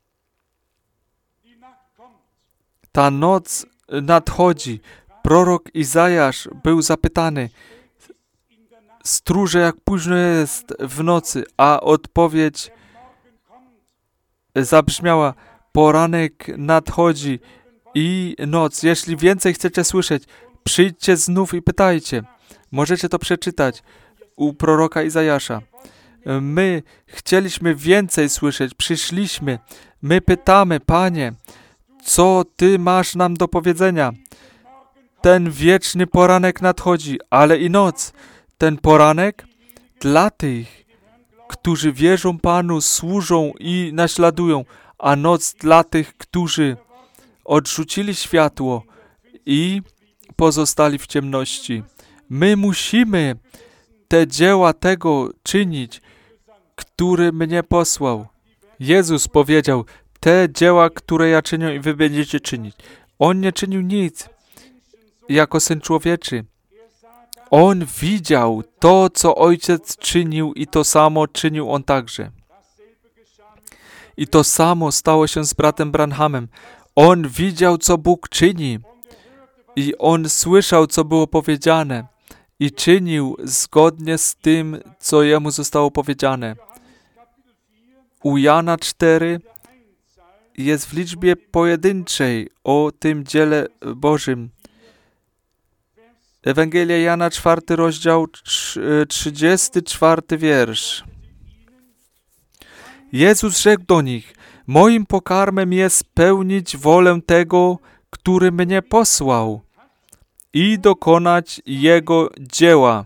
Ta noc nadchodzi. Prorok Izajasz był zapytany, stróże, jak późno jest w nocy, a odpowiedź zabrzmiała, poranek nadchodzi i noc. Jeśli więcej chcecie słyszeć, przyjdźcie znów i pytajcie. Możecie to przeczytać u proroka Izajasza. My chcieliśmy więcej słyszeć, przyszliśmy. My pytamy, Panie, co Ty masz nam do powiedzenia? Ten wieczny poranek nadchodzi, ale i noc. Ten poranek dla tych, którzy wierzą Panu, służą i naśladują, a noc dla tych, którzy odrzucili światło i pozostali w ciemności. My musimy te dzieła tego czynić, który mnie posłał. Jezus powiedział, te dzieła, które ja czynię i wy będziecie czynić. On nie czynił nic jako Syn Człowieczy. On widział to, co Ojciec czynił i to samo czynił On także. I to samo stało się z bratem Branhamem. On widział, co Bóg czyni i on słyszał, co było powiedziane i czynił zgodnie z tym, co jemu zostało powiedziane. U Jana cztery jest w liczbie pojedynczej o tym dziele Bożym. Ewangelia Jana, czwarty rozdział, trzydziesty czwarty wiersz. Jezus rzekł do nich: moim pokarmem jest spełnić wolę tego, który mnie posłał, i dokonać Jego dzieła.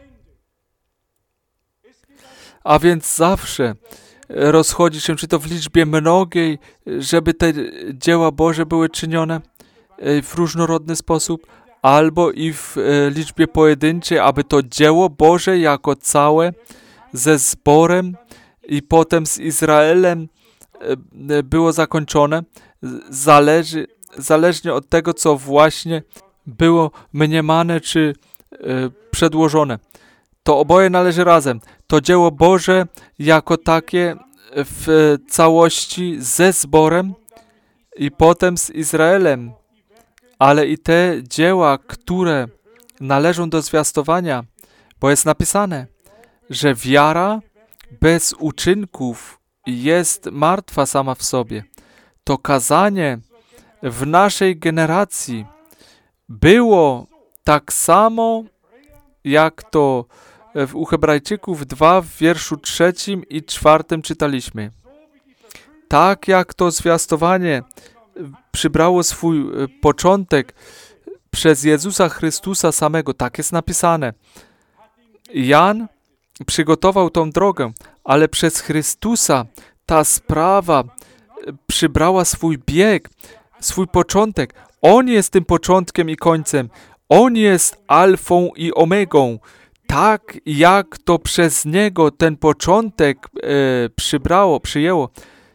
A więc zawsze rozchodzi się, czy to w liczbie mnogiej, żeby te dzieła Boże były czynione w różnorodny sposób, albo i w liczbie pojedynczej, aby to dzieło Boże jako całe ze zborem i potem z Izraelem było zakończone, zależy, zależnie od tego, co właśnie było mniemane czy przedłożone. To oboje należy razem. To dzieło Boże jako takie w całości ze zborem i potem z Izraelem. Ale i te dzieła, które należą do zwiastowania, bo jest napisane, że wiara bez uczynków jest martwa sama w sobie. To kazanie w naszej generacji było tak samo, jak to u Hebrajczyków dwa w wierszu trzecim i czwartym czytaliśmy. Tak jak to zwiastowanie przybrało swój początek przez Jezusa Chrystusa samego, tak jest napisane. Jan przygotował tą drogę, ale przez Chrystusa ta sprawa przybrała swój bieg, swój początek. On jest tym początkiem i końcem. On jest alfą i omegą. Tak jak to przez Niego ten początek e, przybrało, przyjęło,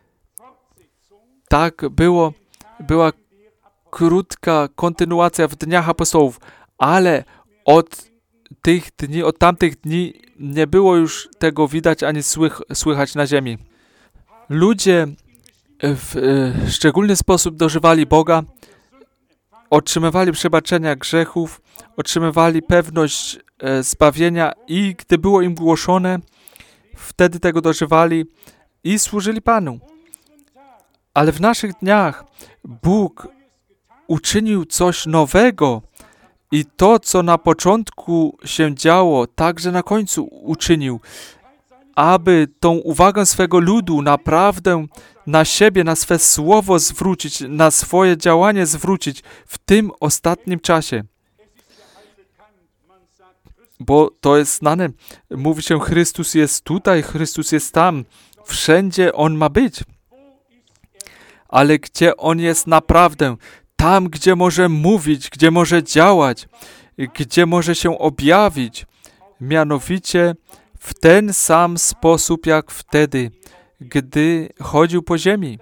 tak było, była krótka kontynuacja w dniach apostołów, ale od tych dni, od tamtych dni nie było już tego widać ani słych, słychać na ziemi. Ludzie w e, szczególny sposób dożywali Boga, otrzymywali przebaczenia grzechów, otrzymywali pewność e, zbawienia i gdy było im głoszone, wtedy tego dożywali i służyli Panu. Ale w naszych dniach Bóg uczynił coś nowego i to, co na początku się działo, także na końcu uczynił, aby tą uwagę swego ludu naprawdę na siebie, na swe słowo zwrócić, na swoje działanie zwrócić w tym ostatnim czasie. Bo to jest znane. Mówi się, Chrystus jest tutaj, Chrystus jest tam. Wszędzie On ma być. Ale gdzie On jest naprawdę? Tam, gdzie może mówić, gdzie może działać, gdzie może się objawić. Mianowicie w ten sam sposób, jak wtedy, gdy chodził po ziemi.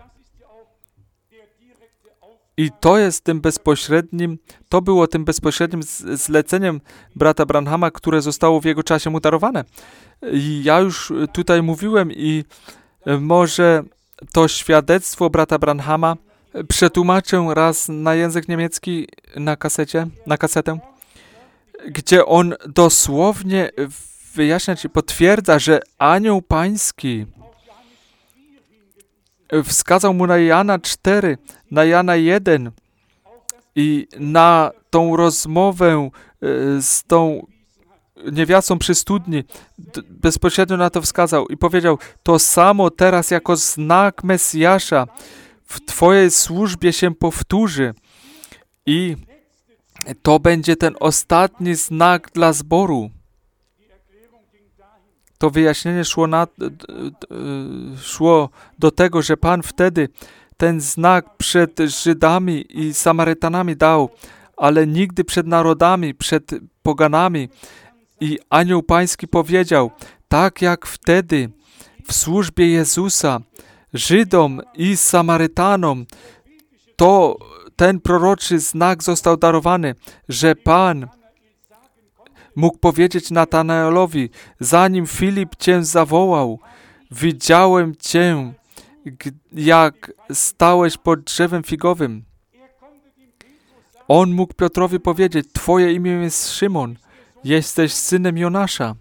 I to jest tym bezpośrednim, to było tym bezpośrednim zleceniem brata Branhama, które zostało w jego czasie mu darowane. I ja już tutaj mówiłem i może to świadectwo brata Branhama przetłumaczę raz na język niemiecki na kasecie, na kasetę, gdzie on dosłownie wyjaśnia, czy potwierdza, że anioł pański wskazał mu na Jana cztery, na Jana jeden i na tą rozmowę z tą niewiastą przy studni, bezpośrednio na to wskazał i powiedział, to samo teraz jako znak Mesjasza w Twojej służbie się powtórzy i to będzie ten ostatni znak dla zboru. To wyjaśnienie szło, na, szło do tego, że Pan wtedy ten znak przed Żydami i Samarytanami dał, ale nigdy przed narodami, przed poganami. I anioł pański powiedział, tak jak wtedy w służbie Jezusa Żydom i Samarytanom, to ten proroczy znak został darowany, że Pan mógł powiedzieć Natanaelowi, zanim Filip Cię zawołał, widziałem Cię, jak stałeś pod drzewem figowym. On mógł Piotrowi powiedzieć, Twoje imię jest Szymon, jesteś synem Jonasza.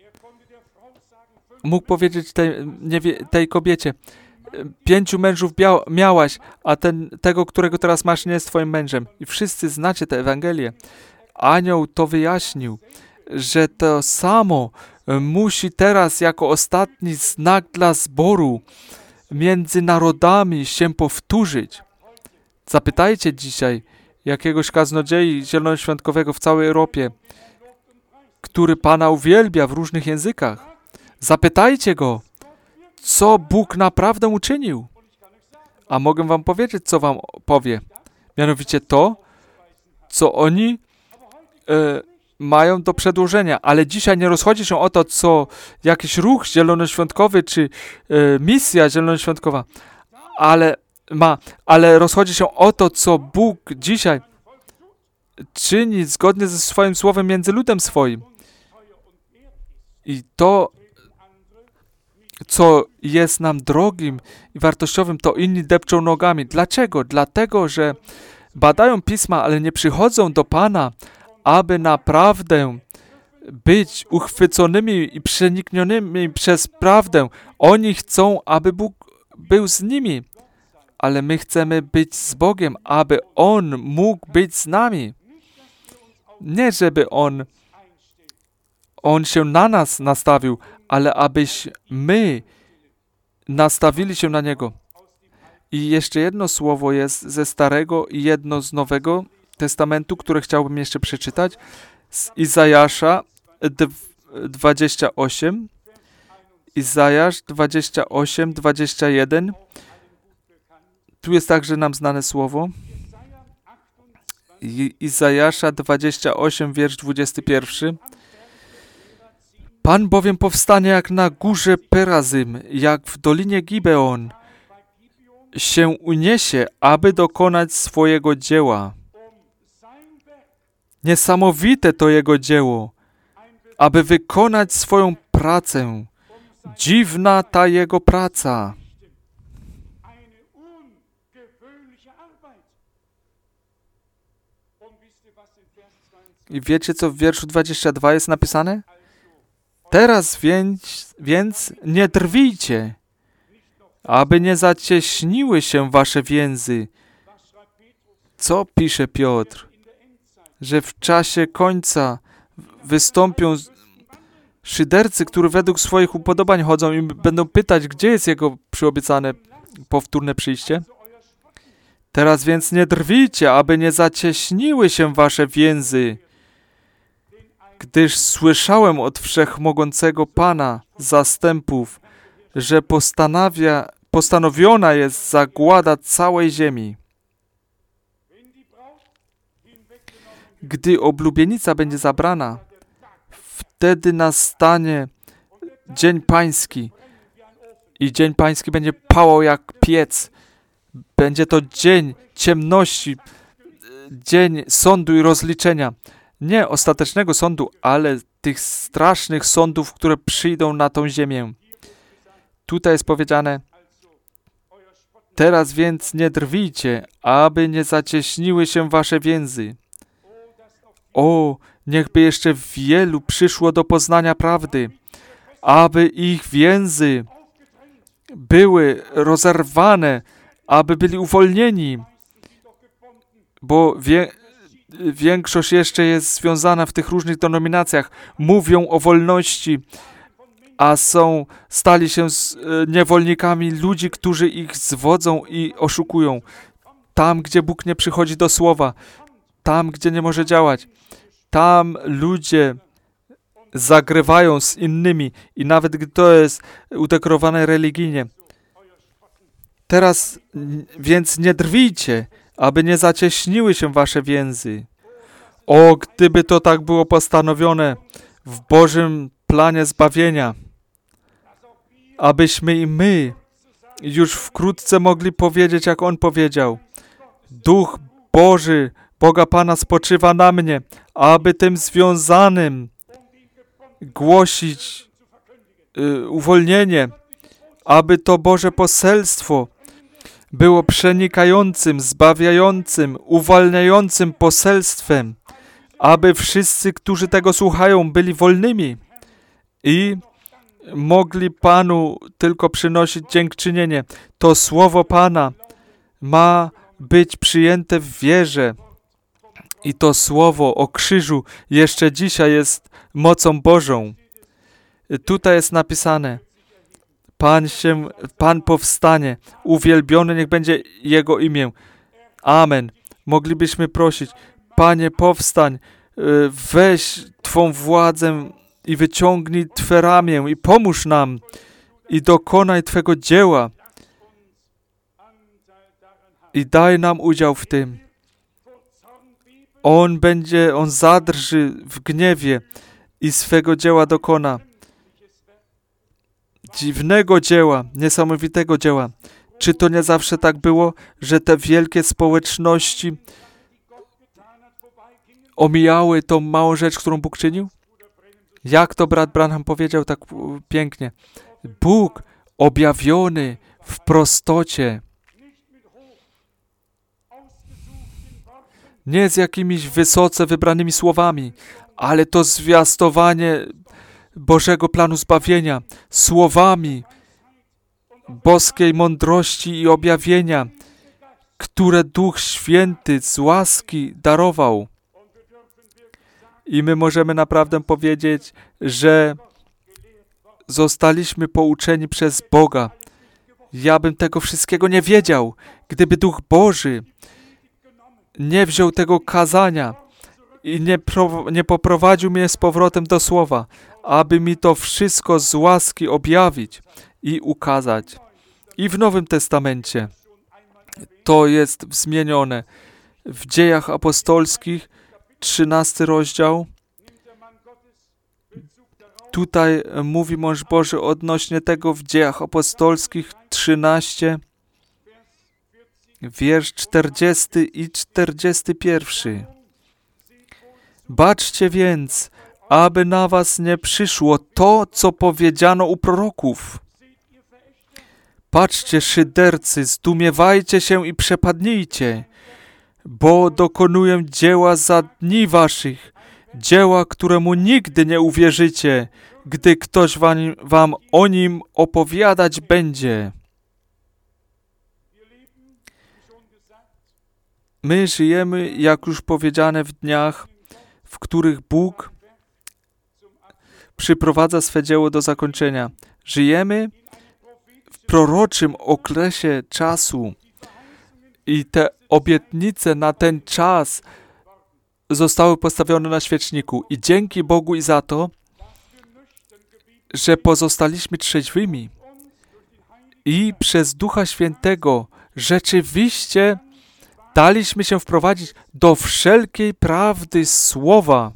Mógł powiedzieć tej, nie wie, tej kobiecie, pięciu mężów biał, miałaś, a ten, tego, którego teraz masz, nie jest Twoim mężem. I wszyscy znacie tę Ewangelię. anioł to wyjaśnił, że to samo musi teraz jako ostatni znak dla zboru między narodami się powtórzyć. Zapytajcie dzisiaj jakiegoś kaznodziei zielonoświątkowego w całej Europie, który Pana uwielbia w różnych językach. Zapytajcie go, co Bóg naprawdę uczynił. A mogę wam powiedzieć, co wam powie. Mianowicie to, co oni e, mają do przedłożenia. Ale dzisiaj nie rozchodzi się o to, co jakiś ruch zielonoświątkowy, czy e, misja zielonoświątkowa, ale ma, ale rozchodzi się o to, co Bóg dzisiaj czyni zgodnie ze swoim słowem między ludem swoim. I to, co jest nam drogim i wartościowym, to inni depczą nogami. Dlaczego? Dlatego, że badają Pisma, ale nie przychodzą do Pana, aby naprawdę być uchwyconymi i przeniknionymi przez prawdę. Oni chcą, aby Bóg był z nimi, ale my chcemy być z Bogiem, aby On mógł być z nami. Nie, żeby On, on się na nas nastawił, ale abyś my nastawili się na Niego. I jeszcze jedno słowo jest ze Starego i jedno z Nowego Testamentu, które chciałbym jeszcze przeczytać. Z Izajasza dwadzieścia osiem. Izajasz dwadzieścia osiem, dwadzieścia jeden. Tu jest także nam znane słowo. I, Izajasza dwadzieścia osiem, wiersz dwudziesty pierwszy. Pan bowiem powstanie jak na górze Perazym, jak w dolinie Gibeon. Się uniesie, aby dokonać swojego dzieła. Niesamowite to Jego dzieło, aby wykonać swoją pracę. Dziwna ta Jego praca. I wiecie, co w wierszu dwudziestym drugim jest napisane? Teraz więc, więc nie drwijcie, aby nie zacieśniły się wasze więzy. Co pisze Piotr? Że w czasie końca wystąpią szydercy, którzy według swoich upodobań chodzą i będą pytać, gdzie jest Jego przyobiecane powtórne przyjście. Teraz więc nie drwijcie, aby nie zacieśniły się wasze więzy, gdyż słyszałem od Wszechmogącego Pana zastępów, że postanawia, postanowiona jest zagłada całej ziemi. Gdy oblubienica będzie zabrana, wtedy nastanie dzień pański i dzień pański będzie pałał jak piec. Będzie to dzień ciemności, dzień sądu i rozliczenia. Nie ostatecznego sądu, ale tych strasznych sądów, które przyjdą na tą ziemię. Tutaj jest powiedziane, teraz więc nie drwijcie, aby nie zacieśniły się wasze więzy. O, niechby jeszcze wielu przyszło do poznania prawdy, aby ich więzy były rozerwane, aby byli uwolnieni, bo wie, większość jeszcze jest związana w tych różnych denominacjach. Mówią o wolności, a są, stali się z, niewolnikami ludzi, którzy ich zwodzą i oszukują. Tam, gdzie Bóg nie przychodzi do słowa, tam, gdzie nie może działać, tam ludzie zagrywają z innymi i nawet gdy to jest udekorowane religijnie. Teraz więc nie drwijcie, aby nie zacieśniły się wasze więzy. O, gdyby to tak było postanowione w Bożym planie zbawienia, abyśmy i my już wkrótce mogli powiedzieć, jak On powiedział. Duch Boży, Boga Pana spoczywa na mnie, aby tym związanym głosić y, uwolnienie, aby to Boże poselstwo było przenikającym, zbawiającym, uwalniającym poselstwem, aby wszyscy, którzy tego słuchają, byli wolnymi i mogli Panu tylko przynosić dziękczynienie. To słowo Pana ma być przyjęte w wierze I to słowo o krzyżu jeszcze dzisiaj jest mocą Bożą. Tutaj jest napisane, Pan się, Pan powstanie, uwielbiony niech będzie Jego imię. Amen. Moglibyśmy prosić, Panie powstań, weź Twą władzę i wyciągnij Twe ramię i pomóż nam i dokonaj Twego dzieła i daj nam udział w tym. On będzie, On zadrży w gniewie i swego dzieła dokona. Dziwnego dzieła, niesamowitego dzieła. Czy to nie zawsze tak było, że te wielkie społeczności omijały tą małą rzecz, którą Bóg czynił? Jak to brat Branham powiedział tak pięknie. Bóg objawiony w prostocie. Nie z jakimiś wysoce wybranymi słowami, ale to zwiastowanie Bożego planu zbawienia, słowami boskiej mądrości i objawienia, które Duch Święty z łaski darował. I my możemy naprawdę powiedzieć, że zostaliśmy pouczeni przez Boga. Ja bym tego wszystkiego nie wiedział, gdyby Duch Boży nie wziął tego kazania i nie, pro, nie poprowadził mnie z powrotem do Słowa, aby mi to wszystko z łaski objawić i ukazać. I w Nowym Testamencie to jest zmienione. W Dziejach Apostolskich, trzynasty rozdział, tutaj mówi mąż Boży odnośnie tego w Dziejach Apostolskich, trzynaście, wiersz czterdziesty i czterdziesty pierwszy. Baczcie więc, aby na was nie przyszło to, co powiedziano u proroków. Patrzcie, szydercy, zdumiewajcie się i przepadnijcie, bo dokonuję dzieła za dni waszych, dzieła, któremu nigdy nie uwierzycie, gdy ktoś wam, wam o nim opowiadać będzie. My żyjemy, jak już powiedziane, w dniach, w których Bóg przyprowadza swe dzieło do zakończenia. Żyjemy w proroczym okresie czasu i te obietnice na ten czas zostały postawione na świeczniku. I dzięki Bogu i za to, że pozostaliśmy trzeźwymi i przez Ducha Świętego rzeczywiście daliśmy się wprowadzić do wszelkiej prawdy Słowa.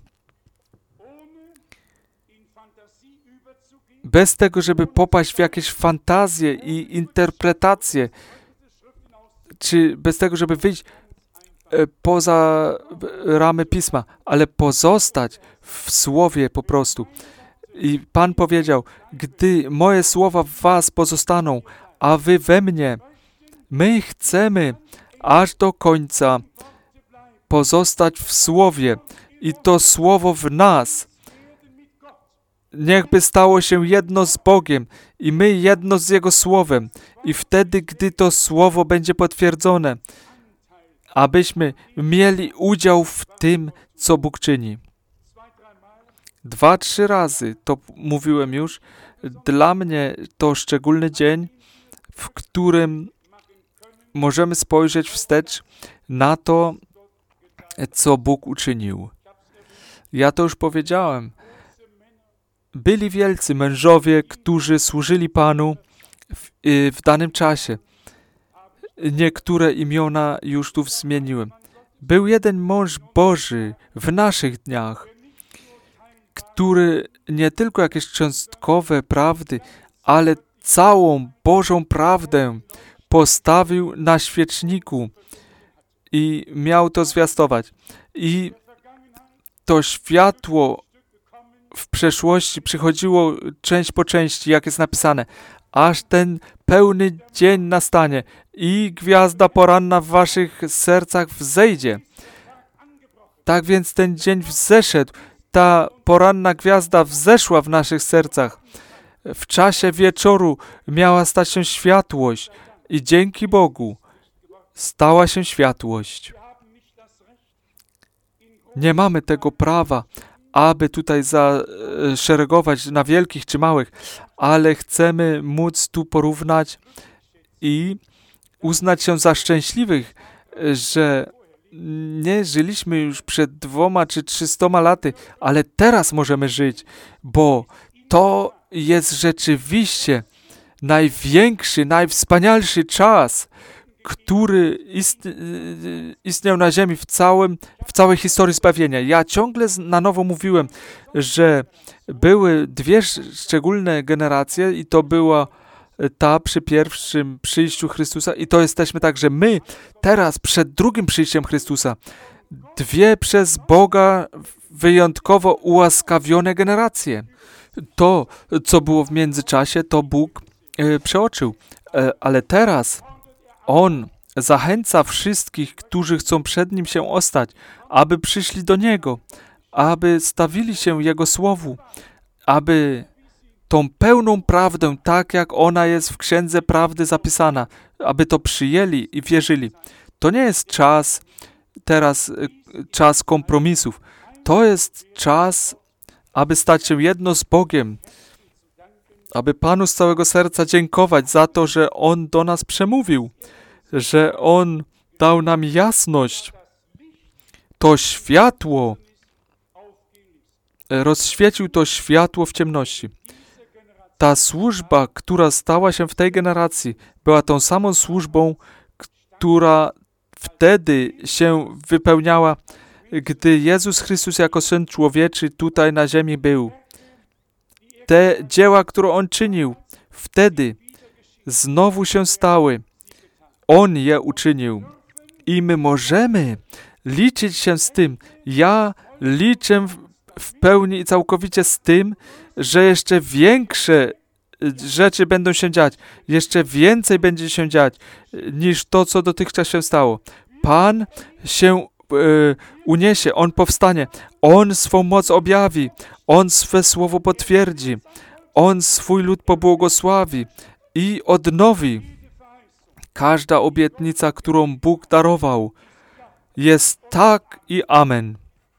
Bez tego, żeby popaść w jakieś fantazje i interpretacje, czy bez tego, żeby wyjść poza ramy Pisma, ale pozostać w Słowie po prostu. I Pan powiedział, gdy moje słowa w was pozostaną, a wy we mnie, my chcemy aż do końca pozostać w Słowie i to Słowo w nas. Niechby stało się jedno z Bogiem i my jedno z Jego Słowem. I wtedy, gdy to Słowo będzie potwierdzone, abyśmy mieli udział w tym, co Bóg czyni. Dwa, trzy razy, to mówiłem już, dla mnie to szczególny dzień, w którym możemy spojrzeć wstecz na to, co Bóg uczynił. Ja to już powiedziałem. Byli wielcy mężowie, którzy służyli Panu w, w danym czasie. Niektóre imiona już tu zmieniłem. Był jeden mąż Boży w naszych dniach, który nie tylko jakieś cząstkowe prawdy, ale całą Bożą prawdę postawił na świeczniku i miał to zwiastować. I to światło w przeszłości przychodziło część po części, jak jest napisane, aż ten pełny dzień nastanie i gwiazda poranna w waszych sercach wzejdzie. Tak więc ten dzień wzeszedł, ta poranna gwiazda wzeszła w naszych sercach. W czasie wieczoru miała stać się światłość i dzięki Bogu stała się światłość. Nie mamy tego prawa, aby tutaj zaszeregować na wielkich czy małych, ale chcemy móc tu porównać i uznać się za szczęśliwych, że nie żyliśmy już przed dwoma czy trzystoma laty, ale teraz możemy żyć, bo to jest rzeczywiście największy, najwspanialszy czas, który istni- istniał na ziemi w, całym, w całej historii zbawienia. Ja ciągle na nowo mówiłem, że były dwie szczególne generacje i to była ta przy pierwszym przyjściu Chrystusa i to jesteśmy także my teraz przed drugim przyjściem Chrystusa. Dwie przez Boga wyjątkowo ułaskawione generacje. To, co było w międzyczasie, to Bóg e, przeoczył. E, ale teraz On zachęca wszystkich, którzy chcą przed Nim się ostać, aby przyszli do Niego, aby stawili się Jego Słowu, aby tą pełną prawdę, tak jak ona jest w Księdze Prawdy zapisana, aby to przyjęli i wierzyli. To nie jest czas, teraz czas kompromisów. To jest czas, aby stać się jedno z Bogiem, aby Panu z całego serca dziękować za to, że On do nas przemówił, że On dał nam jasność, to światło, rozświecił to światło w ciemności. Ta służba, która stała się w tej generacji, była tą samą służbą, która wtedy się wypełniała, gdy Jezus Chrystus jako Syn Człowieczy tutaj na ziemi był. Te dzieła, które On czynił, wtedy znowu się stały. On je uczynił. I my możemy liczyć się z tym. Ja liczę w, w pełni i całkowicie z tym, że jeszcze większe rzeczy będą się dziać. Jeszcze więcej będzie się dziać niż to, co dotychczas się stało. Pan się e, uniesie, On powstanie. On swą moc objawi. On swe słowo potwierdzi. On swój lud pobłogosławi i odnowi. Każda obietnica, którą Bóg darował, jest tak i amen.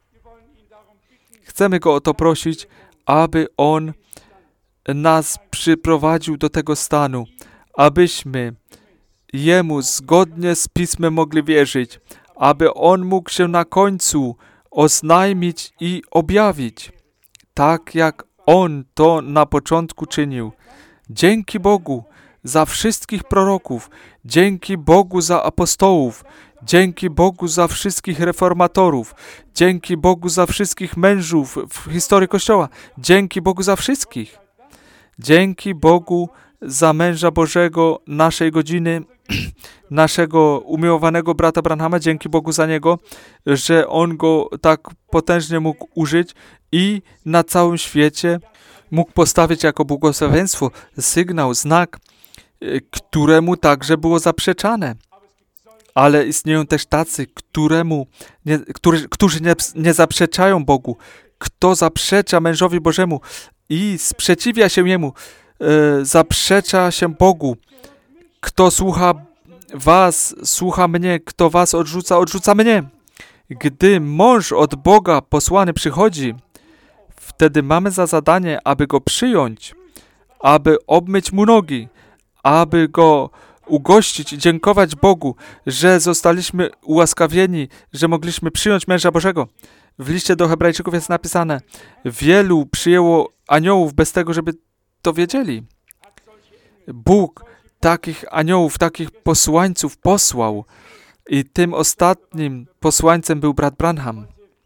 Chcemy Go o to prosić, aby On nas przyprowadził do tego stanu, abyśmy Jemu zgodnie z Pismem mogli wierzyć, aby On mógł się na końcu oznajmić i objawić, tak jak On to na początku czynił. Dzięki Bogu za wszystkich proroków, dzięki Bogu za apostołów, dzięki Bogu za wszystkich reformatorów, dzięki Bogu za wszystkich mężów w historii Kościoła, dzięki Bogu za wszystkich. Dzięki Bogu za męża Bożego naszej godziny, naszego umiłowanego brata Branhama, dzięki Bogu za niego, że On go tak potężnie mógł użyć i na całym świecie mógł postawić jako błogosławieństwo, sygnał, znak, któremu także było zaprzeczane. Ale istnieją też tacy, któremu nie, którzy, którzy nie, nie zaprzeczają Bogu. Kto zaprzecza mężowi Bożemu i sprzeciwia się Jemu, e, zaprzecza się Bogu. Kto słucha was, słucha mnie. Kto was odrzuca, odrzuca mnie. Gdy mąż od Boga posłany przychodzi, wtedy mamy za zadanie, aby go przyjąć, aby obmyć mu nogi, aby go ugościć i dziękować Bogu, że zostaliśmy ułaskawieni, że mogliśmy przyjąć męża Bożego. W liście do Hebrajczyków jest napisane, wielu przyjęło aniołów bez tego, żeby to wiedzieli. Bóg takich aniołów, takich posłańców posłał i tym ostatnim posłańcem był brat Branham.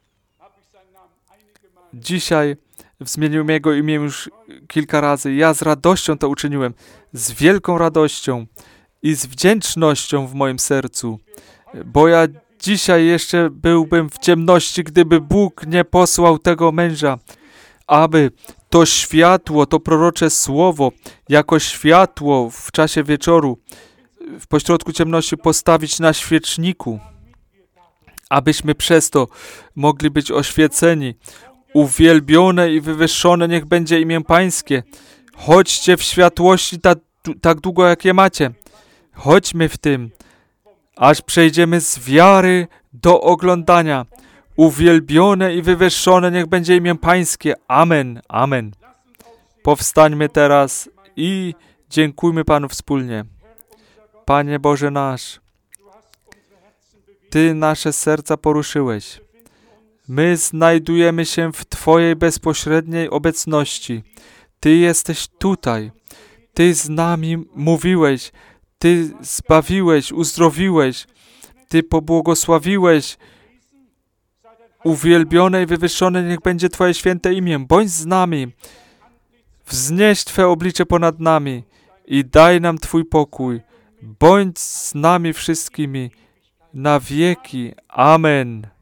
Dzisiaj zmieniłem jego imię już kilka razy. Ja z radością to uczyniłem, z wielką radością i z wdzięcznością w moim sercu, bo ja dzisiaj jeszcze byłbym w ciemności, gdyby Bóg nie posłał tego męża, aby to światło, to prorocze słowo, jako światło w czasie wieczoru, w pośrodku ciemności postawić na świeczniku, abyśmy przez to mogli być oświeceni. Uwielbione i wywyższone niech będzie imię Pańskie. Chodźcie w światłości tak, tak długo, jak je macie. Chodźmy w tym, aż przejdziemy z wiary do oglądania. Uwielbione i wywyższone niech będzie imię Pańskie. Amen. Amen. Powstańmy teraz i dziękujmy Panu wspólnie. Panie Boże nasz, Ty nasze serca poruszyłeś. My znajdujemy się w Twojej bezpośredniej obecności. Ty jesteś tutaj. Ty z nami mówiłeś. Ty zbawiłeś, uzdrowiłeś. Ty pobłogosławiłeś. Uwielbione i wywyższone niech będzie Twoje święte imię. Bądź z nami. Wznieś Twe oblicze ponad nami i daj nam Twój pokój. Bądź z nami wszystkimi na wieki. Amen.